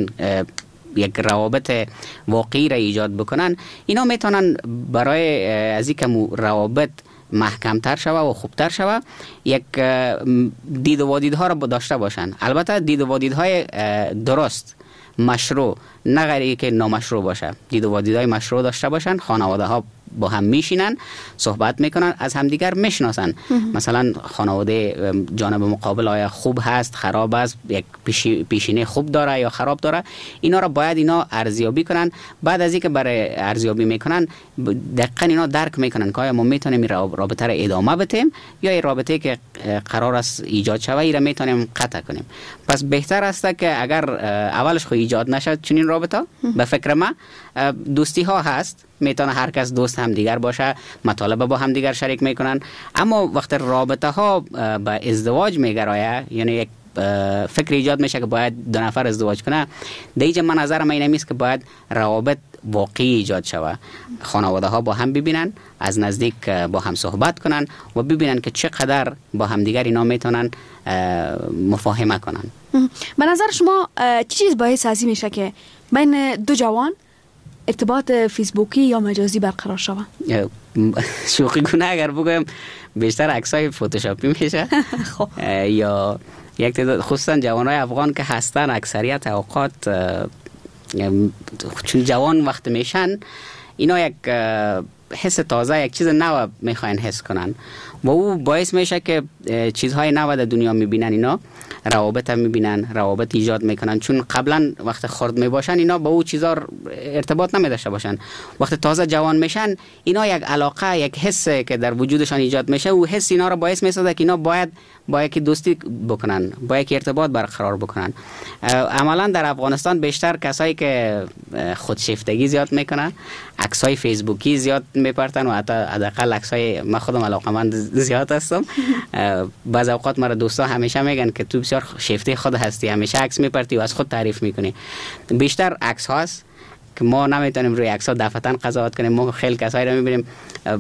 یک روابط واقعی را ایجاد بکنن، اینا میتونن برای از اینکه روابط محکمتر شوه و خوبتر شوه، یک دید و دیدها را داشته باشن. البته دید و دیدهای درست، مشروع، نه غیری که نامشروع باشه. دید و دیدهای مشروع داشته باشن، خانواده ها با هم میشینن، صحبت میکنن، از همدیگر میشناسن. مثلا خانواده جانب مقابل آیا خوب هست، خراب است، یک پیشی، پیشینه خوب داره یا خراب داره، اینا را باید اینا ارزیابی کنن. بعد از اینکه برای ارزیابی میکنن دقیقاً اینا درک میکنن که آیا ما میتونیم این رابطه را ادامه بدیم یا این رابطه که قرار است ایجاد شوه ای را میتونیم قطع کنیم. پس بهتر است که اگر اولش خود ایجاد نشد چنین رابطه، به فکر من دوستی ها هست، میتونه هر کس دوست هم دیگر باشه، مطالب با هم دیگر شریک میکنن. اما وقت رابطه ها به ازدواج میگرایه، یعنی یک فکر ایجاد میشه که باید دو نفر ازدواج کنه، دیگه من نظرم اینه است که باید روابط واقعی ایجاد شوه. خانواده ها با هم ببینن، از نزدیک با هم صحبت کنن و ببینن که چقدر با هم دیگر اینا میتونن مفاهمه کنن. به نظر شما چی چیز باعث سازی میشه که بین دو جوان ارتباط فیسبوکی یا مجازی برقرار شوه؟ شوخی گونه اگر بگویم بیشتر عکسای فتوشاپی میشه یا یک تعداد خصوصا جوانای افغان که هستن اکثریت اوقات چون جوان وقت میشن اینا یک حس تازه، یک چیز نو میخواین حس کنن و او باعث میشه که چیزهای نو در دنیا میبینن، اینا روابط هم میبینن، روابط ایجاد میکنن. چون قبلا وقت خرد میباشن اینا با او چیزا ارتباط نمیداشته باشن، وقت تازه جوان میشن اینا یک علاقه، یک حس که در وجودشان ایجاد میشه، او حس اینا رو باعث میسازه که اینا باید با یکی دوستی بکنن، با یکی ارتباط برقرار بکنن. عملا در افغانستان بیشتر کسایی که خودشیفتگی زیاد میکنن، عکسای فیسبوکی زیاد میپرتن و حتی حداقل عکسای، من خودم علاقه‌مند زیاد هستم. بعض اوقات مرا دوستا همیشه میگن که تو بسیار شیفته خود هستی، همیشه عکس میپرتی و از خود تعریف میکنی. بیشتر عکس هاست که ما نمیتونیم روی عکس ها دفعتاً قضاوت کنیم. ما خیلی کسایی رو میبینیم،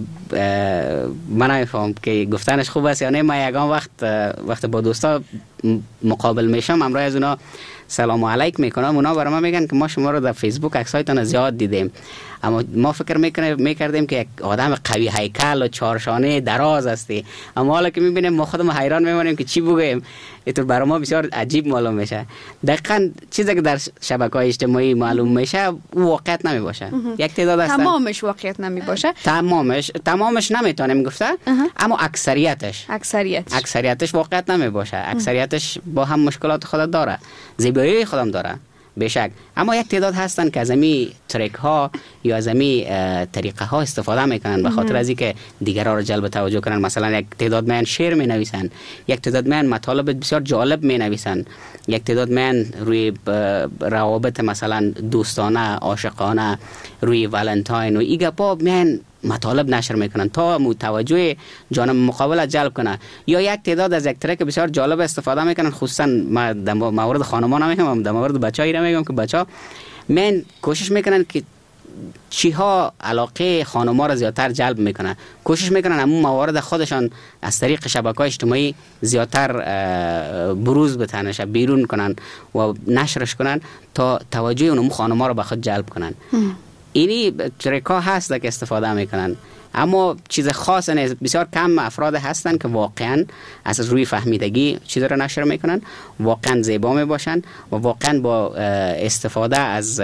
من نمیفهم که گفتنش خوب است یا نه. ما یگان وقت وقت با دوستا مقابل میشم، امروز از اونا سلام علیک میکنم، اونا برای ما میگن که ما شما رو در فیسبوک عکسایتان زیاد دیدیم، اما ما فکر میکنیم میکردیم که یک آدم قوی هیکل و چهارشانه دراز هستی، اما حالا که میبینیم ما خودمون حیران میمونیم که چی بگویم. اینطور برای ما بسیار عجیب معلوم میشه. دقیقاً چیزی که در شبکه‌های اجتماعی معلوم میشه او واقعیت نمیباشه. یک تعداد هستن تمامش واقعیت نمیباشه، تمامش تمامش نمیتونیم گفته، اما اکثریتش اکثریت اکثریتش واقعیت نمیباشه. اکثریتش با هم مشکلات خود داره، زیبایی خودم داره بشک، اما یک تعداد هستن که از امی تریک ها یا از امی طریقه ها استفاده میکنن به خاطر از اینکه دیگران رو جلب توجه کنن. مثلا یک تعداد من شعر می نویسن، یک تعداد من مطالب بسیار جالب می نویسن، یک تعداد من روی روابط مثلا دوستانه، عاشقانه، روی ولنتاین و ایگا پا من مطالب نشر میکنن تا توجه جانب مقابل جلب کنه. یا یک تعداد از یک ترک بسیار جالب استفاده میکنن، خصوصا ما در مورد خانما نمیگم، در مورد بچه‌ها اینا میگم که بچه‌ها من کوشش میکنن که چی ها علاقه خانما را زیادتر جلب میکنن، کوشش میکنن همون موارد خودشان از طریق شبکه‌های اجتماعی زیادتر بروز بتنش، بیرون کنن و نشرش کنن تا توجه اون خانما را به خود جلب کنن. اینی تریکا هست که استفاده میکنن، اما چیز خاص نیست. بسیار کم افراد هستن که واقعا از روی فهمیدگی چیز رو نشر میکنن، واقعا زیبا میباشن و واقعا با استفاده از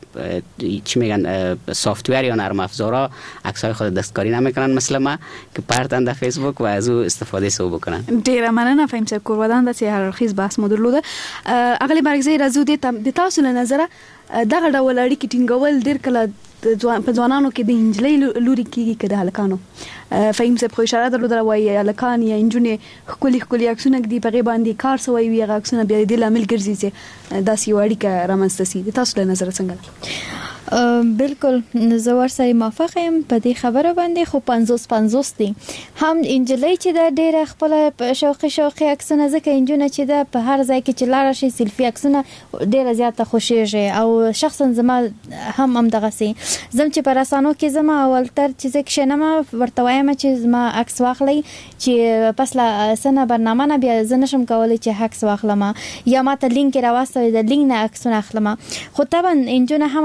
چی میگن سافت‌ویر یا نرم افزارا عکسای خود دستکاری نمیکنن مثل ما که پرتن در فیسبوک و از او استفاده سو بکنن. ډیره مننه فهم صاحب کورودان د هیرارخیز بحث مو درلوده. اغلی مرګزی راځو د تاسو له نظره دغه ډول اړیکې ټینګول ډیر کله په ځوانانو کې د انجلۍ لوري کېږي که د هلکانو؟ فهیم صاحب خو اشاره درلوده وایي هلکان یا نجونې ښکلي ښکلي عکسونه ږدي، په هغې باندې کار سوی وي، هغه عکسونه بیا د دې لامل ګرځي چې داسې یوه اړیکه رامنځته سي. د تاسو له نظره څنګه ده؟ بالکل زه ورسره موافق یم په دې خبره باندې، خو پنځوس پنځوس دي. هم انجلۍ چې ده ډېره خپله شوقي شوقي عکسونه، ځکه نجونه چې ده په هر ځای کې چې لاړه شي سیلفي عکسونه ډېره زیاته خوښېږي، او شخصا زما هم همدغسې زم چې په رسانو کې ځم اولتر چې زه کښېنم ورته وایم چې زما عکس واخلئ، چې پس له څه نه برنامه نه بیا زه نشم کولی چې عکس واخلم، یا ما ته لینک یې راواستوئ د لینک نه عکسونه اخلم. خو طبعا نجونه هم همدغسې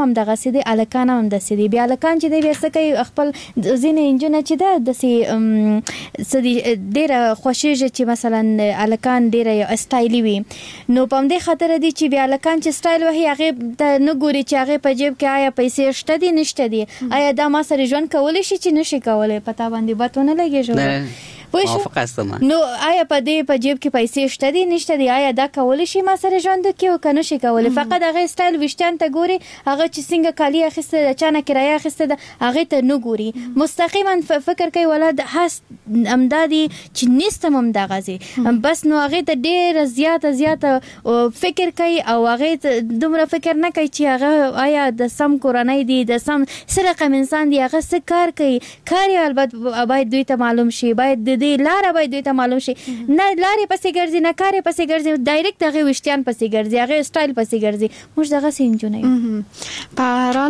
داسې دي الکان هم داسې دي بیا الکان چې دی بیا څه کوي خپل ځینې انجونه چې ده داسې څه دي ډېره خوښېږي چې مثلا الکان ډېره سټایلي وي نو په همدې خاطر دي چې بیا الکان چې سټایل وهي هغې ته نه ګوري چې هغې په جیب کې آیا پیسې شته دي نشته دي آیا دا ما سره ژوند کولی شي چې نشي کولی په تا باندې بد ونه لګېږي موافق هستم نو آیا په دې په جیب کې پیسې شته دي نشته دي آیا دا کولی شي ما سره ژوند وکړي او که نشي کولی فقط هغې سټایل ویشتیان ته ګوري هغه چې څنګه کالي اخیسته ده چا نه کرایه اخیسته ده هغې ته نه ګوري مستقیما فکر کوي ولا هست همدا دي چې نیستم همدغسې بس نو هغې ته ډېره زیاته زیاته فکر کوي او هغې ته دومره فکر نه کوي چې هغه آیا د سم کورنۍ دي د سم څه رقم انسان دی هغه څه کار کوي کار یې البته باید دوی ته معلوم شي باید د دې لاره باید دوی ته معلوم شي نه لارې پسې ګرځي نه کار یې پسې ګرځي ډایرکټ هغې ویشتیان پسې ګرځي هغې سټایل پسې ګرځي موږ دغسې نجونې یو په هر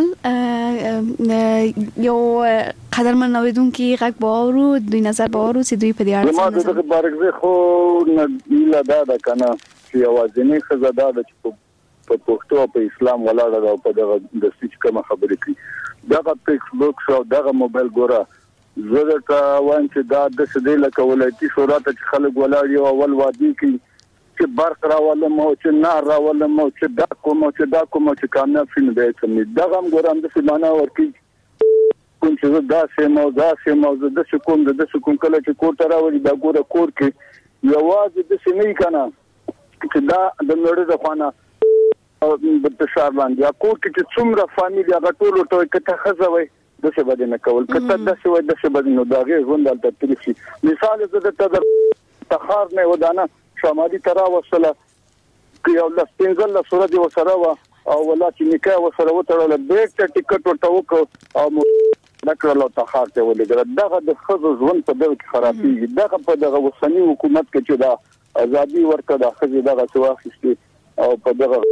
حال یو قدرمن اورېدونکي غږ به واورو دوی نظر به واورو چې دوی په دې اړه زما د دغه بارکزی خو هیله دا ده که نه چې یوازینۍ ښځه دا ده چې په پښتو او په اسلام ولاړه ده او په دغه دستي چې کومه خبرې کوي دغه فیسبوک شو دغه موبایل ګوره زه درته وایم چې دا داسې دی لکه ولایتي شورا ته چې خلک ولاړ یو اول وعدې کوي چې برق راولم او چې نهر راولم او چې دا کوم او چې دا کوم او چې کامیاب شي نو بیا یې څه نه دغه هم ګوره همداسې معنا ورکوي کوم چې زه داسې یم او داسې یم او زه داسې کوم زه داسې کوم کله چې کور ته راولي دا ګوره کور کې یوازې داسې نه وي که نه چې دا د نړۍ د خوا نه د فشار باندې یا کور کې چې څومره فامیل هغه ټول ورته وایي که ته ښځه وایي داسې به دې نه کول که ته داسې وایي داسې به نو د هغې ژوند هلته تریخ شي مثال زه درته د تخار نه یوه دانه شمالي ته راوستله که یو لس پنځلس ورځې ورسره وه او ولا چې نکاح ورسره وتړله بیرته ټکټ ورته وکړ او نه کړل او تخار ته ولېږله دغه د ښځو ژوند په دغه کې خرابېږي دغه په دغه اوسني حکومت کې چې دا ازادي ورکړه د ښځې دغسې واخیستې او په دغه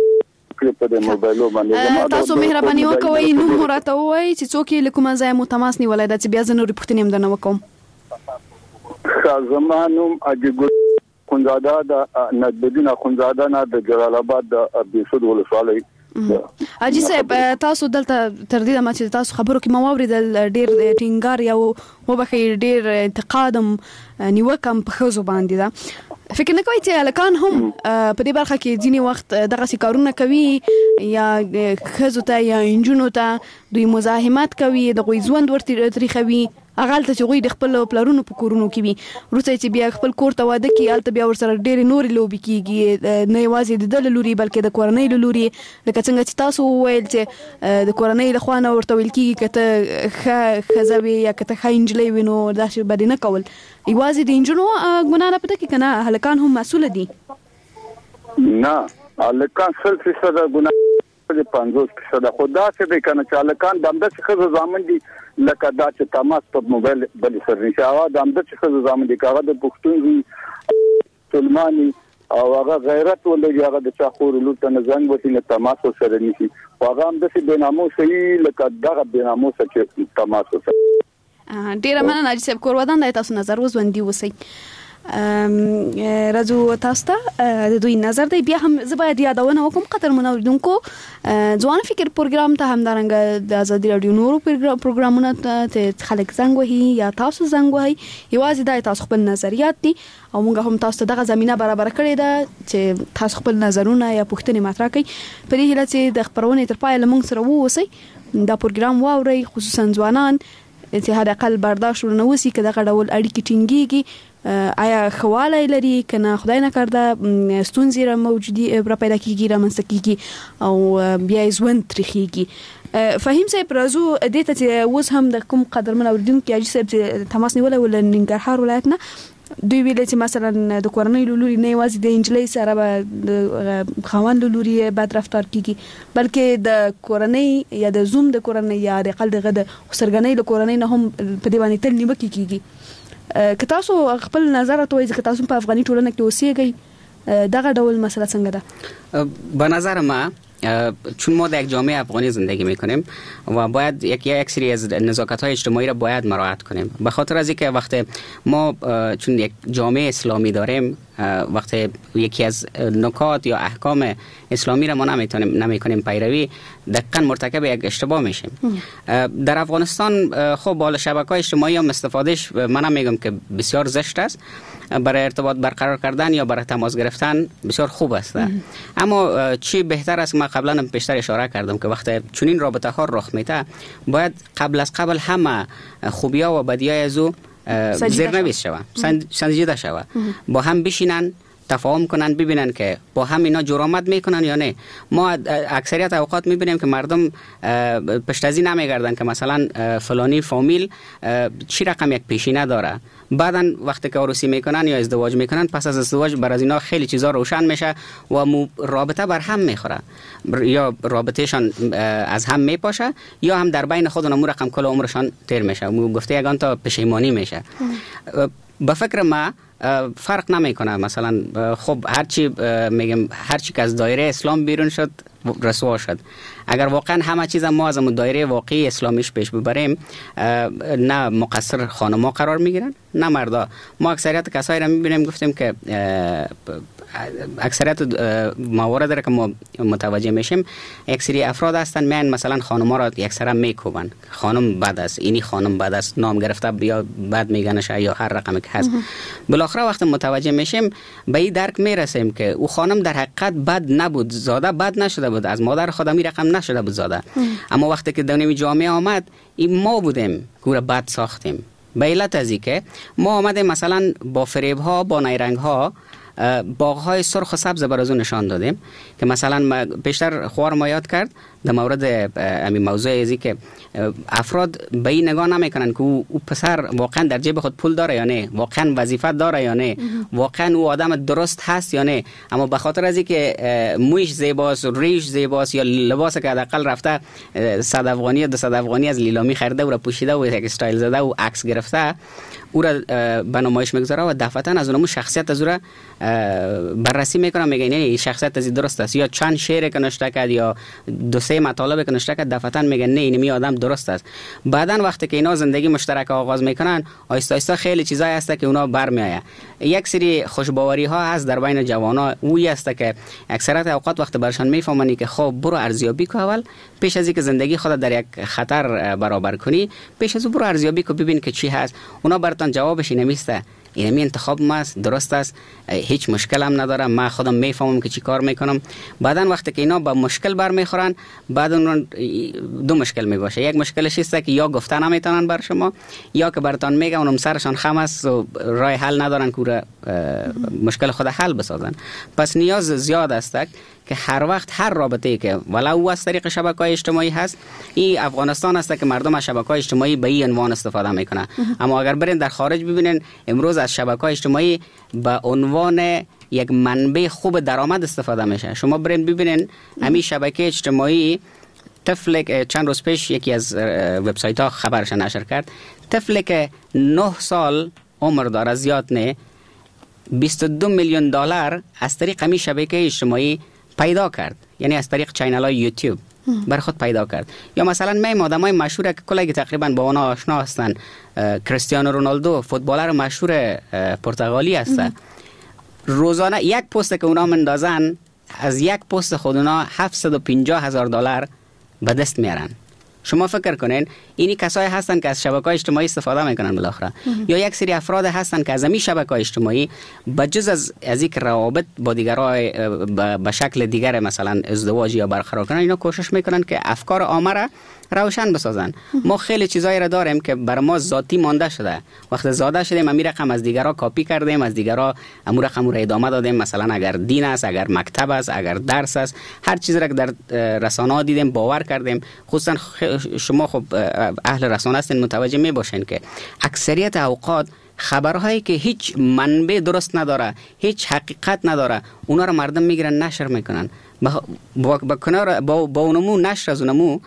تاسو مهرباني وکوئ نوم مو راته ووایئ چې څوک یې له کومه ځایه مو تماس نیولی ده چې بیا زه نورې پوښتنې هم درنه وکړم زما نوم اجګل اخندزاده د نجمالدین اخندزاده نه د جلال آباد د ابدیسود ولسوالۍ اجي صاحب تاسو دلته تر دې دمه چې تاسو خبرو کې ما واورېدل ډېر ټینګار یا وبښئ ډېر انتقاد هم نیوکه هم په ښځو باندې ده فکر نه کوئ چې هلکان هم په دې برخه کې ځینې وخت دغسې کارونه کوي یا ښځو ته یا نجونو ته دوی مزاحمت کوي د هغوی ژوند ور تریخوي هغه هلته چې هغوی د خپلو پلرونو په کورونو کې وي وروسته چې بیا خپل کور ته واده کړي هلته بیا ورسره ډېرې نورې لوبې کېږي نه یوازې د ده له لورې بلکې د کورنۍ له لورې لکه څنګه چې تاسو وویل چې د کورنۍ له خوا نه ورته ویل کېږي که ته ښه ښځه وې یا که ته ښه نجلۍ وې نو داسې به دې نه کول یوازې د نجونو ګناه نه پته کې که نه هلکان هم مسؤله دي نه هلکان سل فیصده ګناه د پنځوس فیصده خو داسې دی که نه چې هلکان د همداسې ښځو زامن دي لکه دا چې تماس په موبایل بلې سر نیسي هغه د همداسې ښځو زامن دي که هغه د پښتون وي مسلمان او هغه غیرت ولري هغه د چا خور لور ته نه زنګ وهي نه تماس ورسره نیسي خو هغه همداسې بېناموسه وي لکه دغه بېناموسه چې تماس ورسره ډېره مننه حاجي صاحب کور ودان دی تاسو نظر وزوندي اوسئ راځو تاسو ته د دوی نظر دی بیا هم زه باید یادونه وکړم قدرمن اورېدونکو ځوان فکر پروګرام ته همدارنګه د ازادي راډیو نورو پروګرامونو ته خلک زنګ وهي یا تاسو زنګ وهي یوازې دا تاسو خپل نظریات دي او موږ هم تاسو ته دغه زمينه برابر کړې ده چې تاسو خپل نظرونه یا پوښتنې مطرح کړئ په دې هیله چې د خبرونې تر پایه لمونږ سره ووسئ دا پروګرام واورئ خصوصا ځوانان چې حد اقل برداشت ورنه وسی که دغه ډول اړیکې ټینګېږي آیا خواله لري که نه خدای نه کرده ستونزې را موجودي را پیدا کېږي رامنځته کېږي او بیا یې ژوند تریخېږي فهیم صاحب راځو دې ته چې اوس هم د کوم قدرمن اورېدونکي حاجي صاحب چې تماس نیولی و له ننګرهار ولایت نه دوی ویل چې مثلا د کورنۍ له لوري نه یوازې د نجلۍ سره به د خاوند له لوري بد رفتار کېږي بلکې د کورنۍ یا د زوم د کورنۍ یا د اقل دغه د خسرګنۍ له کورنۍ نه هم په دې باندې تل نیوکې کېږي که تاسو خپل نظر راته وایئ که تاسو په افغاني ټولنه کې اوسیږئ دغه ډول مسئله څنګه ده؟ به نظر ما چون ما در یک جامعه افغانی زندگی میکنیم و باید یک یک سری از نزاکت‌های اجتماعی را باید مراعات کنیم به خاطر از اینکه وقت ما چون یک جامعه اسلامی داریم وقتی یکی از نکات یا احکام اسلامی را ما نمیتونیم نمیکنیم پیروی، دقیقاً مرتکب یک اشتباه میشیم. در افغانستان خب بالا شبکه‌های اجتماعی هم استفادهش من میگم که بسیار زشت است، برای ارتباط برقرار کردن یا برای تماس گرفتن بسیار خوب است. اما چی بهتر است، ما قبلا بیشتر اشاره کردم که وقتی چنین رابطه ها رخ میده باید قبل از قبل همه خوبی‌ها و بدی‌های از او زیرنویس شود، سنجیده شود، با هم بشینن تفاهم کنن، ببینن که با هم اینا جرامت میکنن یا نه. ما اکثریت اوقات میبینیم که مردم پشت از این نمیگردن که مثلا فلانی فامیل چی رقم یک پیشینه داره، بعدن وقتی که عروسی میکنن یا ازدواج میکنن، پس از ازدواج بر از اینا خیلی چیزا روشن میشه و رابطه بر هم میخوره، یا رابطهشان از هم میپاشه یا هم در بین خودشون امور رقم کل عمرشان تیر میشه، گفته یگان تا پشیمانی میشه. به فکر ما فرق نمیکنه، مثلا خب هرچی میگم هرچی که از دایره اسلام بیرون شد رسوا شد. اگر واقعا همه چیز ما از دایره واقعی اسلامیش پیش ببریم، نه مقصر خانم‌ها قرار میگیرن نه مردا. ما اکثریت کسایی را میبینیم، گفتیم که اکثریت موارد را که ما متوجه میشیم یک سری افراد هستن میان مثلا خانم‌ها را یک سره میکوبن، خانم بد است، اینی خانم بد است، نام گرفته یا بد میگنش یا هر رقمی که هست. بالاخره وقتی متوجه میشیم به این درک میرسیم که او خانم در حقیقت بد نبود، زاده بد نشده بود، از مادر خود می رقم نشده بود زاده. اما وقتی که دنیای جامعه آمد، این ما بودیم گوره بد ساختیم. به علت از اینکه ما آمدیم مثلا با فریب ها، با نیرنگ ها باغ‌های سرخ و سبز بر از نشان دادیم که مثلا بیشتر خوار ما یاد کرد در مورد همین موضوع ازی که افراد به این نگاه نمیکنن که او, او پسر واقعا در جیب خود پول داره یا نه، واقعا وظیفه داره یا نه، واقعا او آدم درست هست یا نه. اما به خاطر از اینکه مویش زیباست، ریش زیباست، یا لباس که حداقل رفته صد افغانی یا دو صد افغانی از لیلامی خریده و را پوشیده و یک استایل زده و عکس گرفته، او را به نمایش میگذاره و دفعتا از اونمو شخصیت از او را بررسی میکنه، میگه نه این شخصیت از درست است، یا چند شعر که نوشته کرد یا دو سه مطالب که نوشته کرد دفعتا میگه نه این آدم درست است. بعدن وقتی که اینا زندگی مشترک آغاز میکنن، آیسته آیسته خیلی چیزایی هست که اونا برمیآید. یک سری خوشباوری ها هست در بین جوانا، اویی است که اکثریت اوقات وقت برشان میفهمن که خب برو ارزیابی کو، اول پیش از اینکه زندگی خود در یک خطر برابر کنی، پیش از برو ارزیابی کو، ببین که چی هست. اونا براتون جوابش نمیسته، این می انتخاب ما است، درست است، هیچ مشکل هم نداره، ما خودم میفهمم که چی کار میکنم. بعدن وقتی که اینا با مشکل برمیخورن، بعد اون دو مشکل می باشه. یک مشکلش است که یا گفته نمیتونن بر شما، یا که براتون میگن اونم سرشان خم است و راه حل ندارن که مشکل خود حل بسازن. پس نیاز زیاد است که هر وقت هر رابطه‌ای که ولو از طریق شبکه‌های اجتماعی هست، این افغانستان است که مردم از شبکه‌های اجتماعی به این عنوان استفاده میکنن. اما اگر برین در خارج ببینین، امروز از شبکه‌های اجتماعی به عنوان یک منبع خوب درآمد استفاده میشه. شما برین ببینین همین شبکه اجتماعی، طفل چند روز پیش یکی از وبسایت ها خبرش نشر کرد، طفلی که نه سال عمر داره، زیاد نه، بیست و دو میلیون دلار از طریق همین شبکه اجتماعی پیدا کرد، یعنی از طریق چینل های یوتیوب بر خود پیدا کرد. یا مثلا می آدمای مشهور که کلی تقریبا با اونا آشنا هستن، کریستیانو رونالدو فوتبالر مشهور پرتغالی هست، روزانه یک پست که اونا مندازن، از یک پست خود اونا هفتصد و پنجاه هزار دلار به دست میارن. شما فکر کنین اینی کسایی هستن که از شبکه‌های اجتماعی استفاده میکنن بالاخره. یا یک سری افراد هستن که از همین شبکه‌های اجتماعی بجز از از یک روابط با دیگرای به شکل دیگر مثلا ازدواج یا برقرار کنن، اینا کوشش میکنن که افکار عامه را روشن بسازن. ما خیلی چیزایی را داریم که بر ما ذاتی مانده شده، وقتی زاده شدیم همین رقم از دیگرها کاپی کردیم، از دیگرها امور رقم را ادامه دادیم. مثلا اگر دین است، اگر مکتب است، اگر درس است، هر چیز را که در رسانه ها دیدیم باور کردیم. خصوصا شما خب اهل رسانه هستین، متوجه می باشین که اکثریت اوقات خبرهایی که هیچ منبع درست نداره، هیچ حقیقت نداره، اونا رو مردم میگیرن نشر میکنن. با با با کنار با, با اونمو نشر از اونمو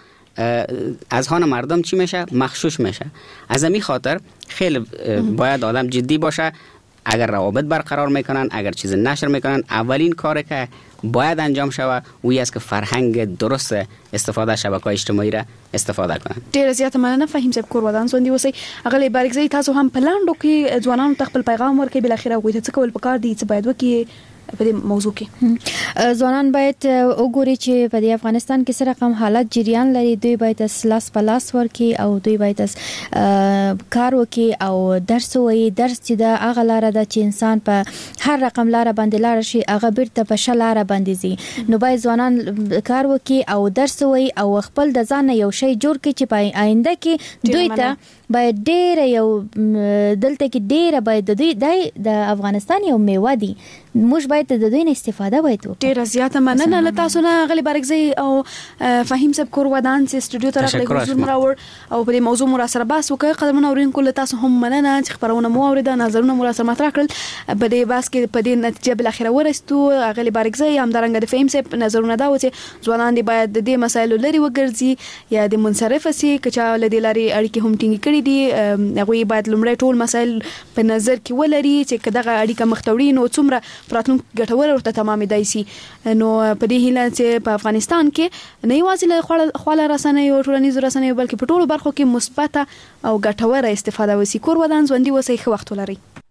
از هان مردم چی میشه؟ مخشوش میشه. از همین خاطر خیلی باید آدم جدی باشه. اگر روابط برقرار میکنن، اگر چیز نشر میکنن، اولین کاری که باید انجام شود وی است که فرهنگ درست استفاده شبکه‌های اجتماعی را استفاده کنند. ډیر زیات مننه فهیم صاحب کور ودان ځوندي وسی اغلی بارګزی تاسو هم پلاندو کې ځوانانو تخپل پیغام ورکړي بل اخره وګورئ څه کول پکار دي څه باید وکړي په دې موضوع کې. ځوانان باید وګوري چې په افغانستان کې سره رقم حالت جریان لري، دوی باید لاس په لاس ورکړي او دوی باید کار وکړي او درس وایي. درس چې دا هغه لار ده چې انسان په هر رقم لار باندې لار شي هغه بیرته په شل لار باندې ځي. نو باید ځوانان کار وکړي او درس وایي او خپل د ځان یو شی جوړ کړي چې په آینده کې دوی ته باید ډیر یو دلته کې ډیر باید د دوی د افغانستان یو میوه دي، موږ باید د دوی نه استفاده وکړو. ډیر زیاته مننه له تاسو نه غلی بارګزی او فهیم صاحب کور ودان چې استودیو ته راغلی حضور مراور او په دې موضوع مو را سره بحث وکړ. قدمونه اورین کول تاسو هم مننه چې خبرونه مو اوریدا، نظرونه مو را سره مطرح کړل. په دې بحث کې په دې نتیجه بل اخره ورستو غلی بارګزی هم درنګ د فهیم صاحب نظرونه دا و چې ځوانان دی باید د دې مسایلو لري وګرځي یا د منصرف سي کچا له دې لري اړیکې هم ټینګ کړي دي. هغه باید لمړی ټول مسایل په نظر کې ولري چې دغه اړیکه مختوري نو څومره پراتلونکو ګټور ورته تمامې دی سي. نو په دې هیله چې په افغانستان کې نه یوازې له خواله رسنیو او ټولنیزو رسنیو بلکې په ټولو برخو کې مثبت او ګټوره استفاده وسی. کور ودان ژوندۍ وسی ښه وخت ولري.